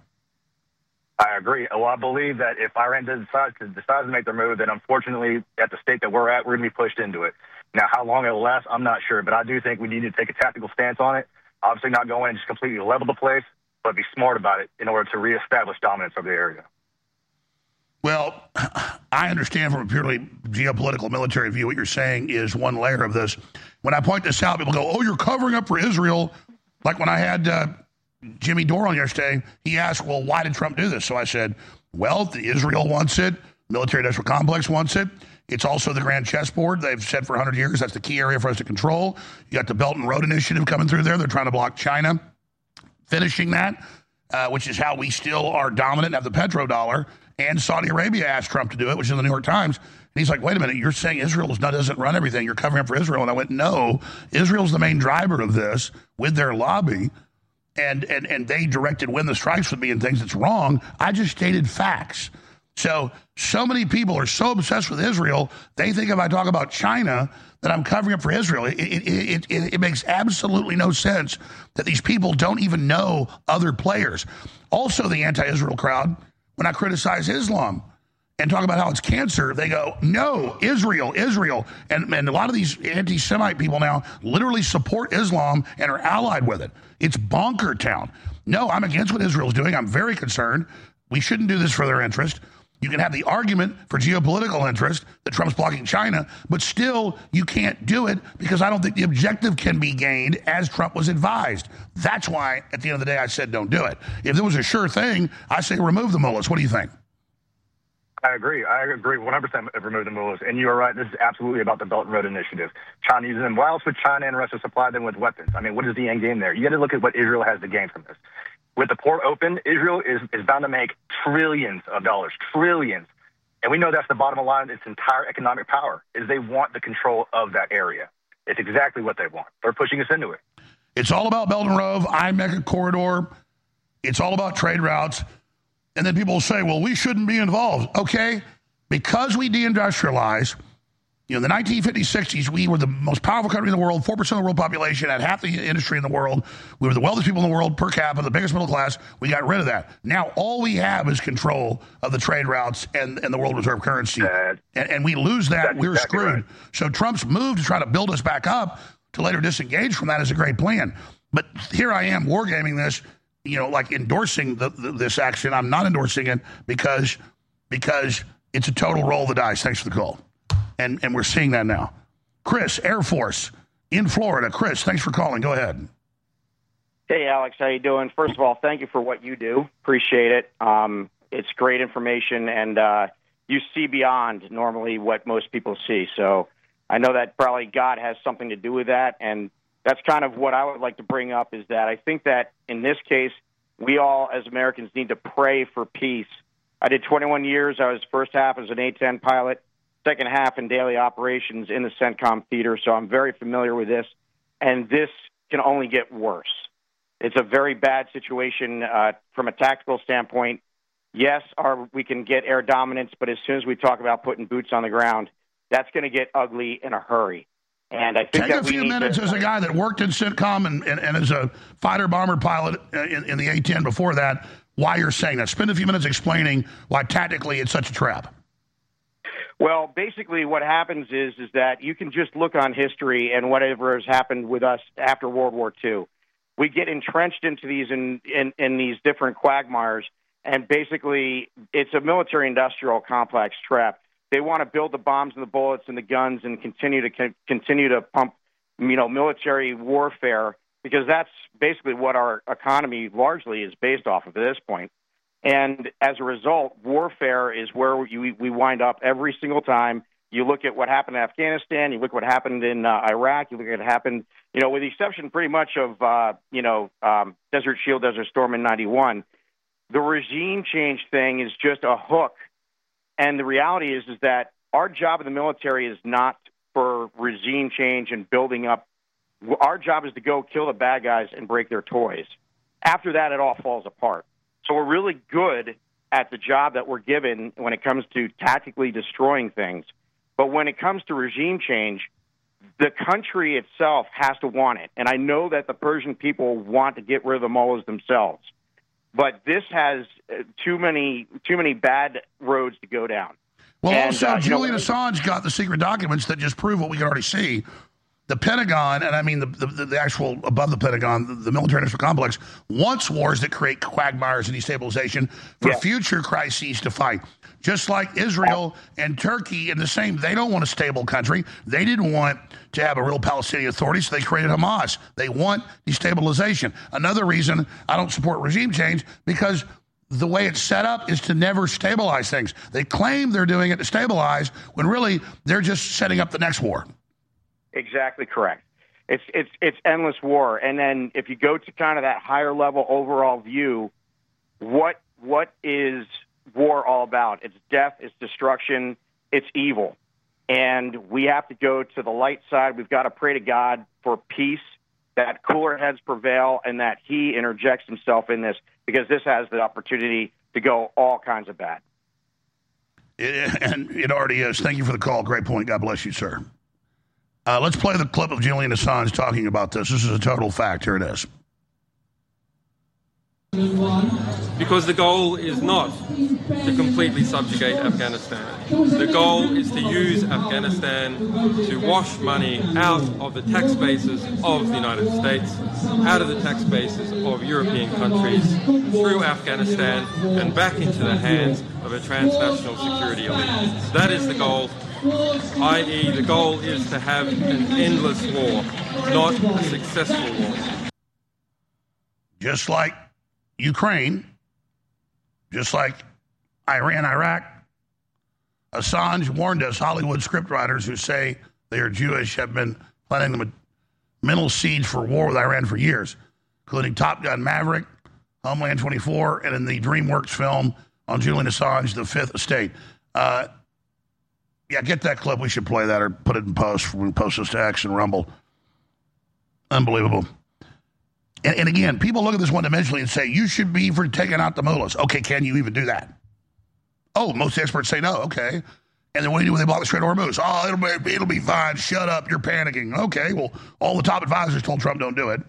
I agree. Well, I believe that if Iran does decide to, decide to make their move, then unfortunately, at the state that we're at, we're going to be pushed into it. Now, how long it will last, I'm not sure. But I do think we need to take a tactical stance on it. Obviously not go in and just completely level the place, but be smart about it in order to reestablish dominance of the area. Well, I understand from a purely geopolitical military view what you're saying is one layer of this. When I point this out, people go, oh, you're covering up for Israel. Like when I had uh, Jimmy Dore on yesterday, he asked, well, why did Trump do this? So I said, well, the Israel wants it. Military-industrial complex wants it. It's also the grand chessboard. They've said for one hundred years that's the key area for us to control. You got the Belt and Road Initiative coming through there. They're trying to block China finishing that, uh, which is how we still are dominant and have the petrodollar. And Saudi Arabia asked Trump to do it, which is in the New York Times. And he's like, wait a minute, you're saying Israel is not, doesn't run everything. You're covering up for Israel. And I went, no, Israel's the main driver of this with their lobby. And, and, and they directed when the strikes would be and things. It's wrong. I just stated facts. So, so many people are so obsessed with Israel, they think if I talk about China that I'm covering up for Israel. It, it, it, it, it makes absolutely no sense that these people don't even know other players. Also, the anti-Israel crowd, when I criticize Islam and talk about how it's cancer, they go, no, Israel, Israel. And, and a lot of these anti-Semite people now literally support Islam and are allied with it. It's bonker town. No, I'm against what Israel's doing. I'm very concerned. We shouldn't do this for their interest. You can have the argument for geopolitical interest that Trump's blocking China, but still you can't do it because I don't think the objective can be gained as Trump was advised. That's why, at the end of the day, I said don't do it. If there was a sure thing, I say remove the mullahs. What do you think? I agree. I agree one hundred percent remove the mullahs. And you are right. This is absolutely about the Belt and Road Initiative. China using them. Why else would China and Russia supply them with weapons? I mean, what is the end game there? You got to look at what Israel has to gain from this. With the port open, Israel is, is bound to make trillions of dollars, trillions. And we know that's the bottom line. Its entire economic power is they want the control of that area. It's exactly what they want. They're pushing us into it. It's all about Belt and Road, I-MECA corridor. It's all about trade routes. And then people will say, well, we shouldn't be involved. Okay, because we deindustrialize, you know, in the nineteen fifties, sixties, we were the most powerful country in the world, four percent of the world population, had half the industry in the world. We were the wealthiest people in the world per capita, the biggest middle class. We got rid of that. Now all we have is control of the trade routes and, and the world reserve currency. That, and, and we lose that, that's we're exactly screwed. Right. So Trump's move to try to build us back up to later disengage from that is a great plan. But here I am wargaming this, you know, like endorsing the, the, this action. I'm not endorsing it because because it's a total roll of the dice. Thanks for the call. And and we're seeing that now. Chris, Air Force in Florida. Chris, thanks for calling. Go ahead. Hey, Alex, how you doing? First of all, thank you for what you do. Appreciate it. Um, it's great information, and uh, you see beyond normally what most people see. So I know that probably God has something to do with that, and that's kind of what I would like to bring up is that I think that in this case, we all as Americans need to pray for peace. I did twenty-one years. I was first half as an A ten pilot, second half in daily operations in the CENTCOM theater, so I'm very familiar with this, and this can only get worse. It's a very bad situation uh, from a tactical standpoint. Yes, our, we can get air dominance, but as soon as we talk about putting boots on the ground, that's going to get ugly in a hurry. And I think Take that a few we need minutes to, as a guy that worked in CENTCOM and, and, and as a fighter bomber pilot in, in the A ten before that, why you're saying that. Spend a few minutes explaining why tactically it's such a trap. Well, basically what happens is is that you can just look on history and whatever has happened with us after World War Two. We get entrenched into these in, in, in these different quagmires, and basically it's a military-industrial complex trap. They want to build the bombs and the bullets and the guns and continue to con- continue to pump, you know, military warfare, because that's basically what our economy largely is based off of at this point. And as a result, warfare is where we, we wind up every single time. You look at what happened in Afghanistan, you look at what happened in uh, Iraq, you look at what happened, you know, with the exception pretty much of, uh, you know, um, Desert Shield, Desert Storm in ninety-one. The regime change thing is just a hook. And the reality is, is that our job in the military is not for regime change and building up. Our job is to go kill the bad guys and break their toys. After that, it all falls apart. So we're really good at the job that we're given when it comes to tactically destroying things. But when it comes to regime change, the country itself has to want it. And I know that the Persian people want to get rid of the mullahs themselves. But this has too many too many bad roads to go down. Well, and, also, uh, Julian know, Assange got the secret documents that just prove what we can already see. The Pentagon, and I mean the the, the actual above the Pentagon, the, the military-industrial complex, wants wars that create quagmires and destabilization for yeah. future crises to fight. Just like Israel and Turkey in the same, they don't want a stable country. They didn't want to have a real Palestinian authority, so they created Hamas. They want destabilization. Another reason I don't support regime change, because the way it's set up is to never stabilize things. They claim they're doing it to stabilize, when really they're just setting up the next war. Exactly correct. It's it's it's endless war. And then if you go to kind of that higher level overall view, what what is war all about? It's death, it's destruction, it's evil. And we have to go to the light side. We've got to pray to God for peace, that cooler heads prevail, and that he interjects himself in this, because this has the opportunity to go all kinds of bad. It, and it already is. Thank you for the call. Great point. God bless you, sir. Uh, let's play the clip of Julian Assange talking about this. This is a total fact. Here it is. Because the goal is not to completely subjugate Afghanistan. The goal is to use Afghanistan to wash money out of the tax bases of the United States, out of the tax bases of European countries, through Afghanistan and back into the hands of a transnational security elite. That is the goal, that is the goal is to have an endless war, not a successful war. Just like Ukraine, just like Iran, Iraq, Assange warned us, Hollywood scriptwriters who say they are Jewish have been planting the mental seeds for war with Iran for years, including Top Gun Maverick, Homeland twenty-four, and in the DreamWorks film on Julian Assange, The Fifth Estate. Uh, yeah, get that clip. We should play that or put it in post. We post this to X and Rumble. Unbelievable. And, and again, people look at this one-dimensionally and say, you should be for taking out the mullahs. Okay, can you even do that? Oh, most experts say no. Okay. And then what do you do when they block the Strait of Hormuz? Oh, it'll be, it'll be fine. Shut up. You're panicking. Okay, well, all the top advisors told Trump don't do it.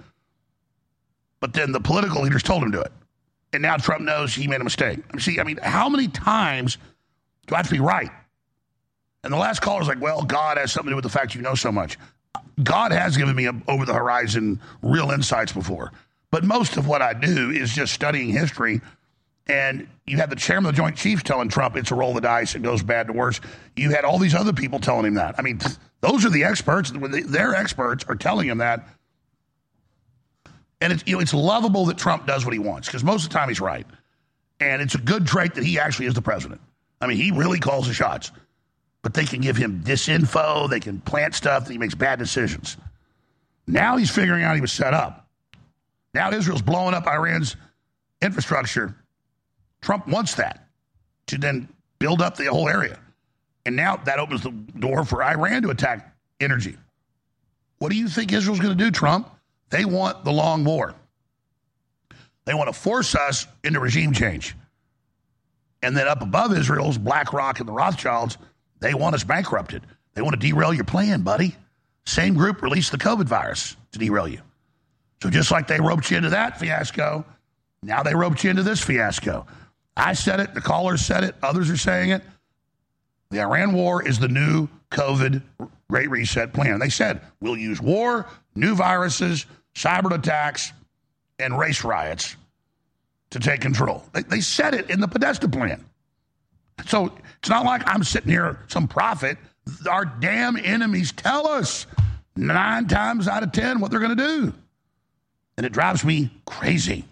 But then the political leaders told him to do it. And now Trump knows he made a mistake. See, I mean, how many times do I have to be right? And the last caller's like, well, God has something to do with the fact you know so much. God has given me a, over-the-horizon real insights before. But most of what I do is just studying history. And you had the chairman of the Joint Chiefs telling Trump it's a roll of the dice, it goes bad to worse. You had all these other people telling him that. I mean, those are the experts. Their experts are telling him that. And it's, you know, it's lovable that Trump does what he wants, because most of the time he's right. And it's a good trait that he actually is the president. I mean, he really calls the shots. But they can give him disinfo, they can plant stuff, that he makes bad decisions. Now he's figuring out he was set up. Now Israel's blowing up Iran's infrastructure. Trump wants that to then build up the whole area. And now that opens the door for Iran to attack energy. What do you think Israel's going to do, Trump? They want the long war. They want to force us into regime change. And then up above Israel's BlackRock and the Rothschilds, they want us bankrupted. They want to derail your plan, buddy. Same group released the COVID virus to derail you. So just like they roped you into that fiasco, now they roped you into this fiasco. I said it, the callers said it, others are saying it. The Iran war is the new COVID Great Reset plan. They said, we'll use war, new viruses, cyber attacks, and race riots to take control. They, they said it in the Podesta plan. So it's not like I'm sitting here, some prophet. Our damn enemies tell us nine times out of ten what they're going to do. And it drives me crazy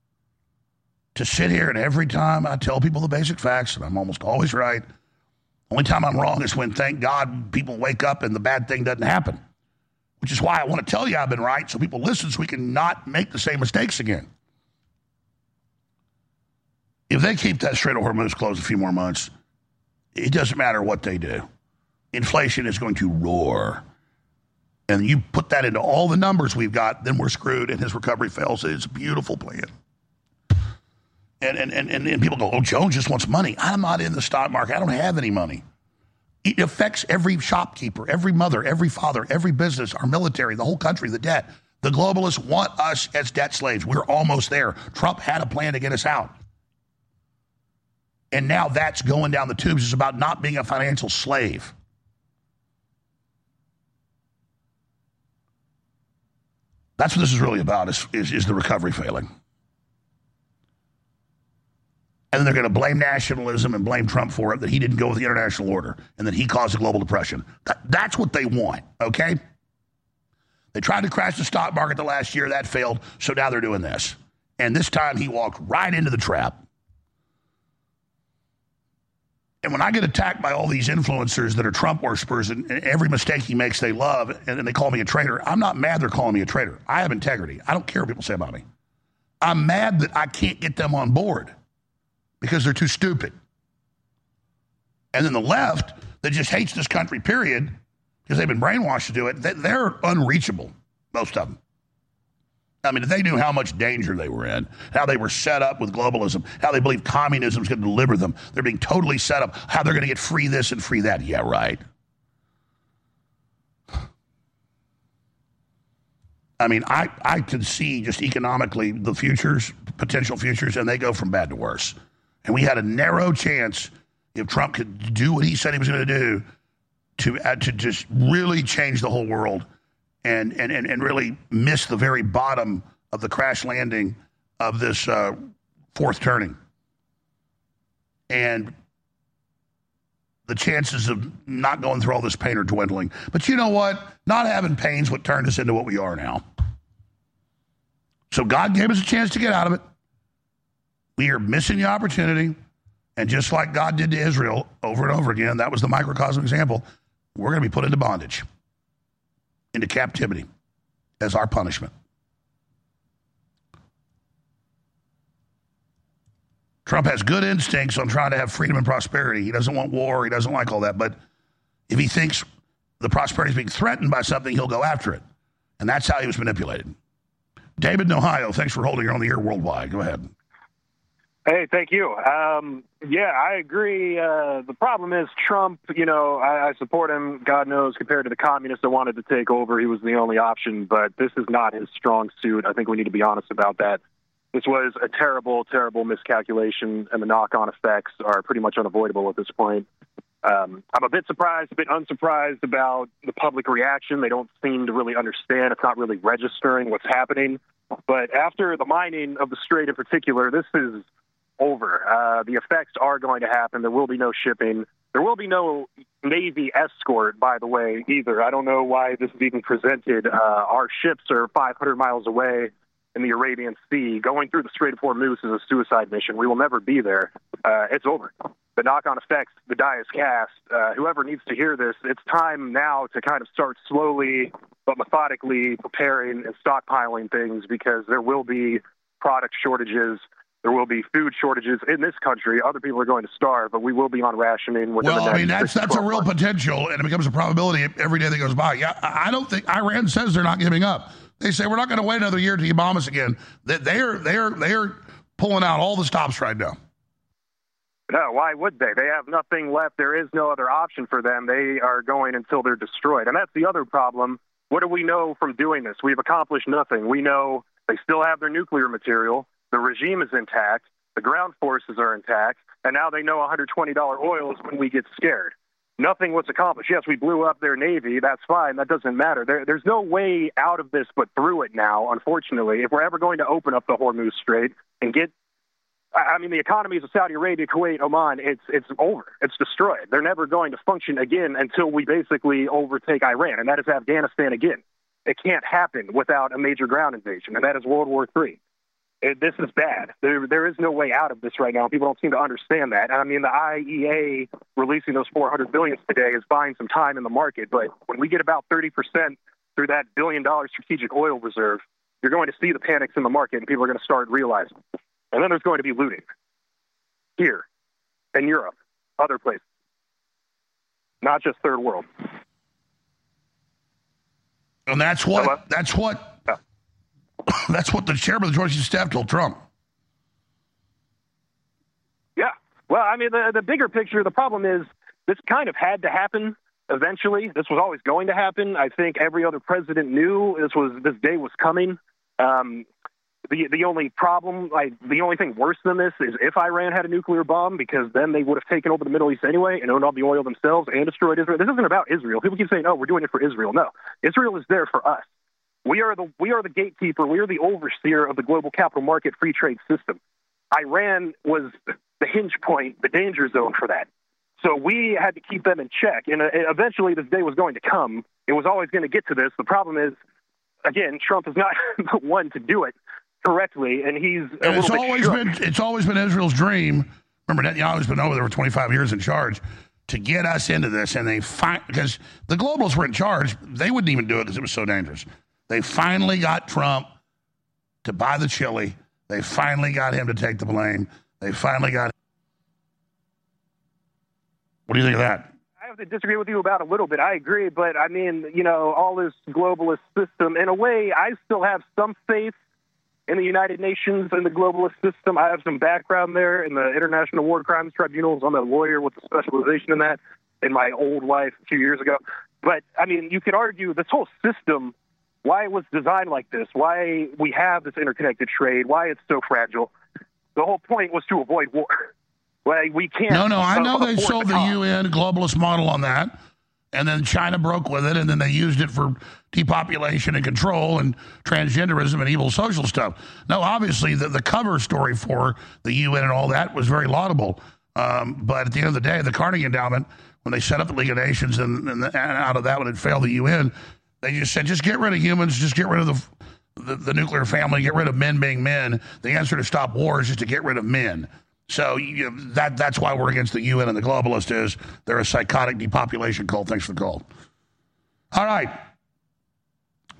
to sit here and every time I tell people the basic facts, and I'm almost always right, only time I'm wrong is when, thank God, people wake up and the bad thing doesn't happen. Which is why I want to tell you I've been right so people listen so we can not make the same mistakes again. If they keep that Strait of Hormuz closed a few more months, it doesn't matter what they do. Inflation is going to roar. And you put that into all the numbers we've got, then we're screwed and his recovery fails. It's a beautiful plan. And, and, and, and people go, oh, Jones just wants money. I'm not in the stock market. I don't have any money. It affects every shopkeeper, every mother, every father, every business, our military, the whole country, the debt. The globalists want us as debt slaves. We're almost there. Trump had a plan to get us out. And now that's going down the tubes. It's about not being a financial slave. That's what this is really about, is, is, is the recovery failing. And then they're going to blame nationalism and blame Trump for it, that he didn't go with the international order and that he caused a global depression. That, that's what they want, okay? They tried to crash the stock market the last year. That failed, so now they're doing this. And this time he walked right into the trap. And when I get attacked by all these influencers that are Trump worshipers and every mistake he makes they love and then they call me a traitor, I'm not mad they're calling me a traitor. I have integrity. I don't care what people say about me. I'm mad that I can't get them on board because they're too stupid. And then the left that just hates this country, period, because they've been brainwashed to do it, they're unreachable, most of them. I mean, if they knew how much danger they were in, how they were set up with globalism, how they believe communism is going to deliver them, they're being totally set up, how they're going to get free this and free that. Yeah, right. I mean, I, I can see just economically the futures, potential futures, and they go from bad to worse. And we had a narrow chance, if Trump could do what he said he was going to do, to uh, to just really change the whole world and, and, and, and really miss the very bottom of the crash landing of this uh, fourth turning. And the chances of not going through all this pain are dwindling. But you know what? Not having pain's what turned us into what we are now. So God gave us a chance to get out of it. We are missing the opportunity. And just like God did to Israel over and over again, that was the microcosm example, we're going to be put into bondage, into captivity as our punishment. Trump has good instincts on trying to have freedom and prosperity. He doesn't want war. He doesn't like all that. But if he thinks the prosperity is being threatened by something, he'll go after it. And that's how he was manipulated. David in Ohio, thanks for holding. You're on the air worldwide. Go ahead. Hey, thank you. Um, yeah, I agree. Uh, the problem is Trump, you know, I, I support him, God knows, compared to the communists that wanted to take over. He was the only option, but this is not his strong suit. I think we need to be honest about that. This was a terrible, terrible miscalculation, and the knock-on effects are pretty much unavoidable at this point. Um, I'm a bit surprised, a bit unsurprised about the public reaction. They don't seem to really understand. It's not really registering what's happening. But after the mining of the Strait in particular, this is over. Uh, the effects are going to happen. There will be no shipping. There will be no Navy escort, by the way, either. I don't know why this is even presented. Uh, our ships are five hundred miles away in the Arabian Sea. Going through the Strait of Hormuz is a suicide mission. We will never be there. Uh, it's over. The knock-on effects, the die is cast. Uh, whoever needs to hear this, it's time now to kind of start slowly but methodically preparing and stockpiling things, because there will be product shortages. There will be food shortages in this country. Other people are going to starve, but we will be on rationing. Within Well, the I mean, next that's six to that's a twelve real months. potential, and it becomes a probability every day that goes by. Yeah, I I don't think Iran says they're not giving up. They say we're not going to wait another year till you bomb us again. That they are they are they are pulling out all the stops right now. No, why would they? They have nothing left. There is no other option for them. They are going until they're destroyed. And that's the other problem. What do we know from doing this? We've accomplished nothing. We know they still have their nuclear material. The regime is intact. The ground forces are intact. And now they know one hundred twenty dollars oil is when we get scared. Nothing was accomplished. Yes, we blew up their Navy. That's fine. That doesn't matter. There, there's no way out of this but through it now, unfortunately. If we're ever going to open up the Hormuz Strait and get I mean, the economies of Saudi Arabia, Kuwait, Oman, it's it's over. It's destroyed. They're never going to function again until we basically overtake Iran, and that is Afghanistan again. It can't happen without a major ground invasion, and that is World War Three. It, this is bad. There, there is no way out of this right now. People don't seem to understand that. I mean, the I E A releasing those four hundred billion dollars today is buying some time in the market, but when we get about thirty percent through that billion-dollar strategic oil reserve, you're going to see the panics in the market, and people are going to start realizing. And then there's going to be looting here in Europe, other places, not just third world. And that's what Hello? that's what that's what the chairman of the Joint Chiefs of Staff told Trump. Yeah. Well, I mean, the the bigger picture, the problem is this kind of had to happen eventually. This was always going to happen. I think every other president knew this was this day was coming. Um, The the only problem, like the only thing worse than this is if Iran had a nuclear bomb, because then they would have taken over the Middle East anyway and owned all the oil themselves and destroyed Israel. This isn't about Israel. People keep saying, "Oh, we're doing it for Israel." No, Israel is there for us. We are the we are the gatekeeper. We are the overseer of the global capital market free trade system. Iran was the hinge point, the danger zone for that. So we had to keep them in check, and uh, eventually this day was going to come. It was always going to get to this. The problem is, again, Trump is not the one to do it correctly, and he's a And it's little bit always shook. been it's always been Israel's dream. Remember, Netanyahu's been over there for twenty-five years in charge to get us into this, and they find because the globalists were in charge, they wouldn't even do it because it was so dangerous. They finally got Trump to buy the chili. They finally got him to take the blame. They finally got. What do you think of that? I have to disagree with you about a little bit. I agree, but I mean, you know, all this globalist system, in a way, I still have some faith in the United Nations and the globalist system. I have some background there in the International War Crimes Tribunals. I'm a lawyer with a specialization in that in my old life a few years ago. But, I mean, you could argue this whole system, why it was designed like this, why we have this interconnected trade, why it's so fragile. The whole point was to avoid war. Like, we can't. No, no, I know uh, they afford sold the cost. U N globalist model on that, and then China broke with it, and then they used it for depopulation and control and transgenderism and evil social stuff. No, obviously, the, the cover story for the U N and all that was very laudable. Um, but at the end of the day, the Carnegie Endowment, when they set up the League of Nations, and, and, the, and out of that, when it failed the U N, they just said, just get rid of humans, just get rid of the, the, the nuclear family, get rid of men being men. The answer to stop war is just to get rid of men. So you, that that's why we're against the U N and the globalists is they're a psychotic depopulation cult. Thanks for the call. All right.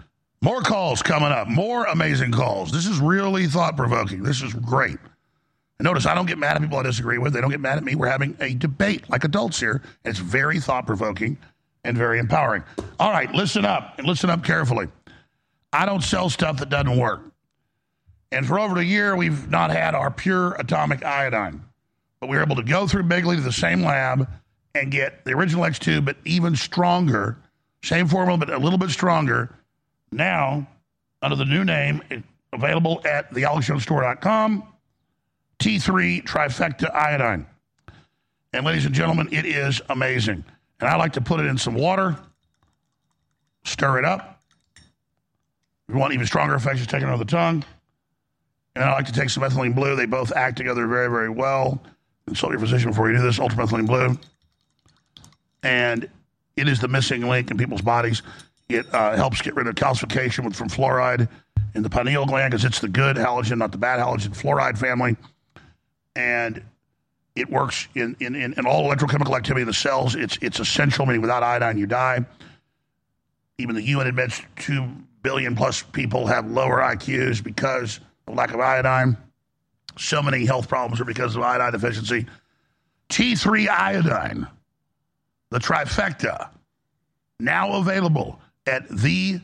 More calls coming up. More amazing calls. This is really thought-provoking. This is great. And notice, I don't get mad at people I disagree with. They don't get mad at me. We're having a debate like adults here. It's very thought-provoking and very empowering. All right, listen up, and listen up carefully. I don't sell stuff that doesn't work. And for over a year, we've not had our pure atomic iodine. But we were able to go through Bigley to the same lab and get the original X two, but even stronger. Same formula, but a little bit stronger. Now, under the new name, available at the alex jones store dot com, T three Trifecta Iodine. And ladies and gentlemen, it is amazing. And I like to put it in some water, stir it up. If you want even stronger effects, just take it under the tongue. And I like to take some methylene blue. They both act together very, very well. Consult your physician before you do this, ultramethylene blue. And it is the missing link in people's bodies. It uh, helps get rid of calcification with, from fluoride in the pineal gland because it's the good halogen, not the bad halogen, fluoride family. And it works in, in, in, in all electrochemical activity in the cells. It's, it's essential, meaning without iodine, you die. Even the U N admits two billion plus people have lower I Qs because of lack of iodine. So many health problems are because of iodine deficiency. T three iodine, the trifecta, now available at the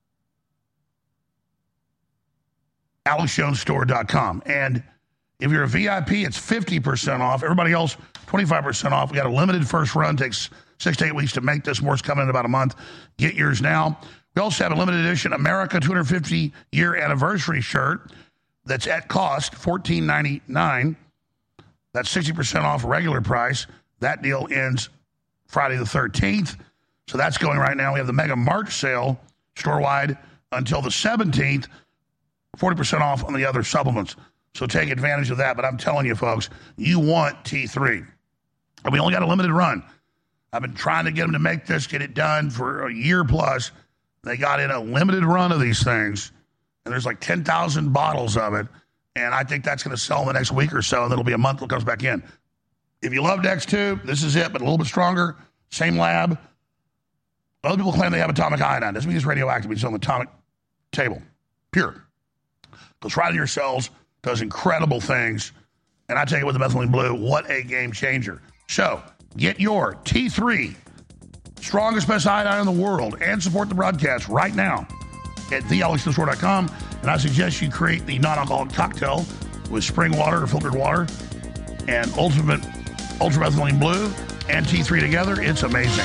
alex jones store dot com. And if you're a V I P, it's fifty percent off. Everybody else, twenty-five percent off. We got a limited first run. Takes six to eight weeks to make this. More's coming in about a month. Get yours now. We also have a limited edition America two hundred fifty year anniversary shirt that's at cost fourteen ninety-nine. That's sixty percent off regular price. That deal ends Friday the thirteenth. So that's going right now. We have the Mega March sale store-wide until the seventeenth. forty percent off on the other supplements. So take advantage of that. But I'm telling you, folks, you want T three. And we only got a limited run. I've been trying to get them to make this, get it done for a year plus. They got in a limited run of these things. And there's like ten thousand bottles of it. And I think that's going to sell in the next week or so. And it'll be a month till it comes back in. If you loved X two, this is it, but a little bit stronger. Same lab. Other people claim they have atomic iodine. Doesn't mean it's radioactive. It's on the atomic table. Pure. Goes right in your cells. Does incredible things. And I tell you with the methylene blue, what a game changer. So, get your T three, strongest, best iodine in the world, and support the broadcast right now at the alex jones store dot com. And I suggest you create the non-alcoholic cocktail with spring water or filtered water and ultimate ultramethylene blue and T three together. It's amazing.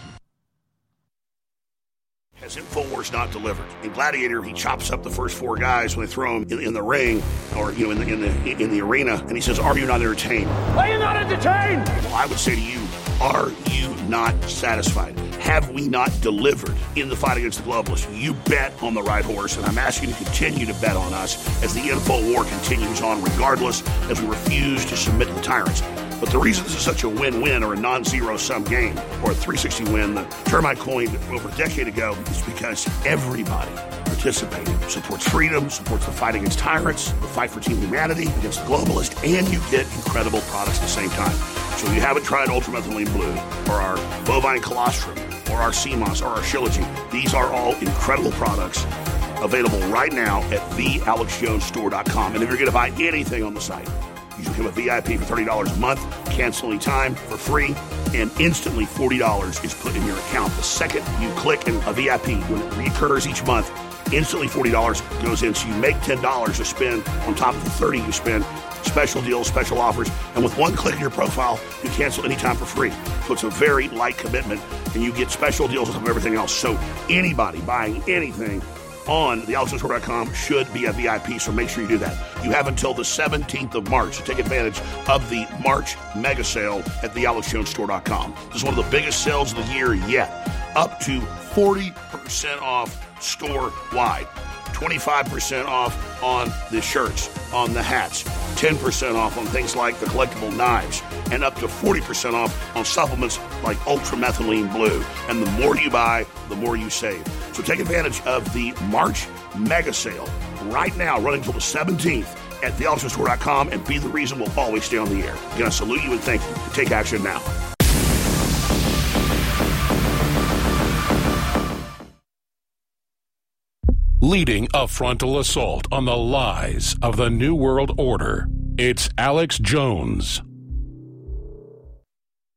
Has InfoWars not delivered? In Gladiator, he chops up the first four guys when they throw him in, in the ring or you know in the in the in the arena, and he says, "Are you not entertained? Are you not entertained?" Well, I would say to you, are you not satisfied? Have we not delivered in the fight against the globalists? You bet on the right horse, and I'm asking you to continue to bet on us as the info war continues on, regardless, as we refuse to submit to the tyrants. But the reason this is such a win-win or a non-zero-sum game or a three sixty win, the term I coined over a decade ago, is because everybody participating supports freedom, supports the fight against tyrants, the fight for team humanity against the globalists, and you get incredible products at the same time. So if you haven't tried ultramethylene blue or our bovine colostrum or our C M O S or our Shilajit, these are all incredible products available right now at the alex jones store dot com. And if you're going to buy anything on the site, you become a V I P for thirty dollars a month, cancel anytime for free, and instantly forty dollars is put in your account. The second you click in a V I P, when it recurs each month, instantly forty dollars goes in. So you make ten dollars to spend on top of the thirty dollars you spend. Special deals, special offers, and with one click in your profile, you cancel anytime for free. So it's a very light commitment, and you get special deals on top of everything else. So anybody buying anything on the alex jones store dot com should be a V I P, so make sure you do that. You have until the seventeenth of March to take advantage of the March mega sale at the alex jones store dot com. This is one of the biggest sales of the year yet. Up to forty percent off store-wide. twenty-five percent off on the shirts, on the hats, ten percent off on things like the collectible knives, and up to forty percent off on supplements like ultramethylene blue. And the more you buy, the more you save. So take advantage of the March mega sale right now, running until the seventeenth at the alex jones store dot com, and be the reason we'll always stay on the air. Again, I salute you and thank you. Take action now. Leading a frontal assault on the lies of the New World Order. It's Alex Jones.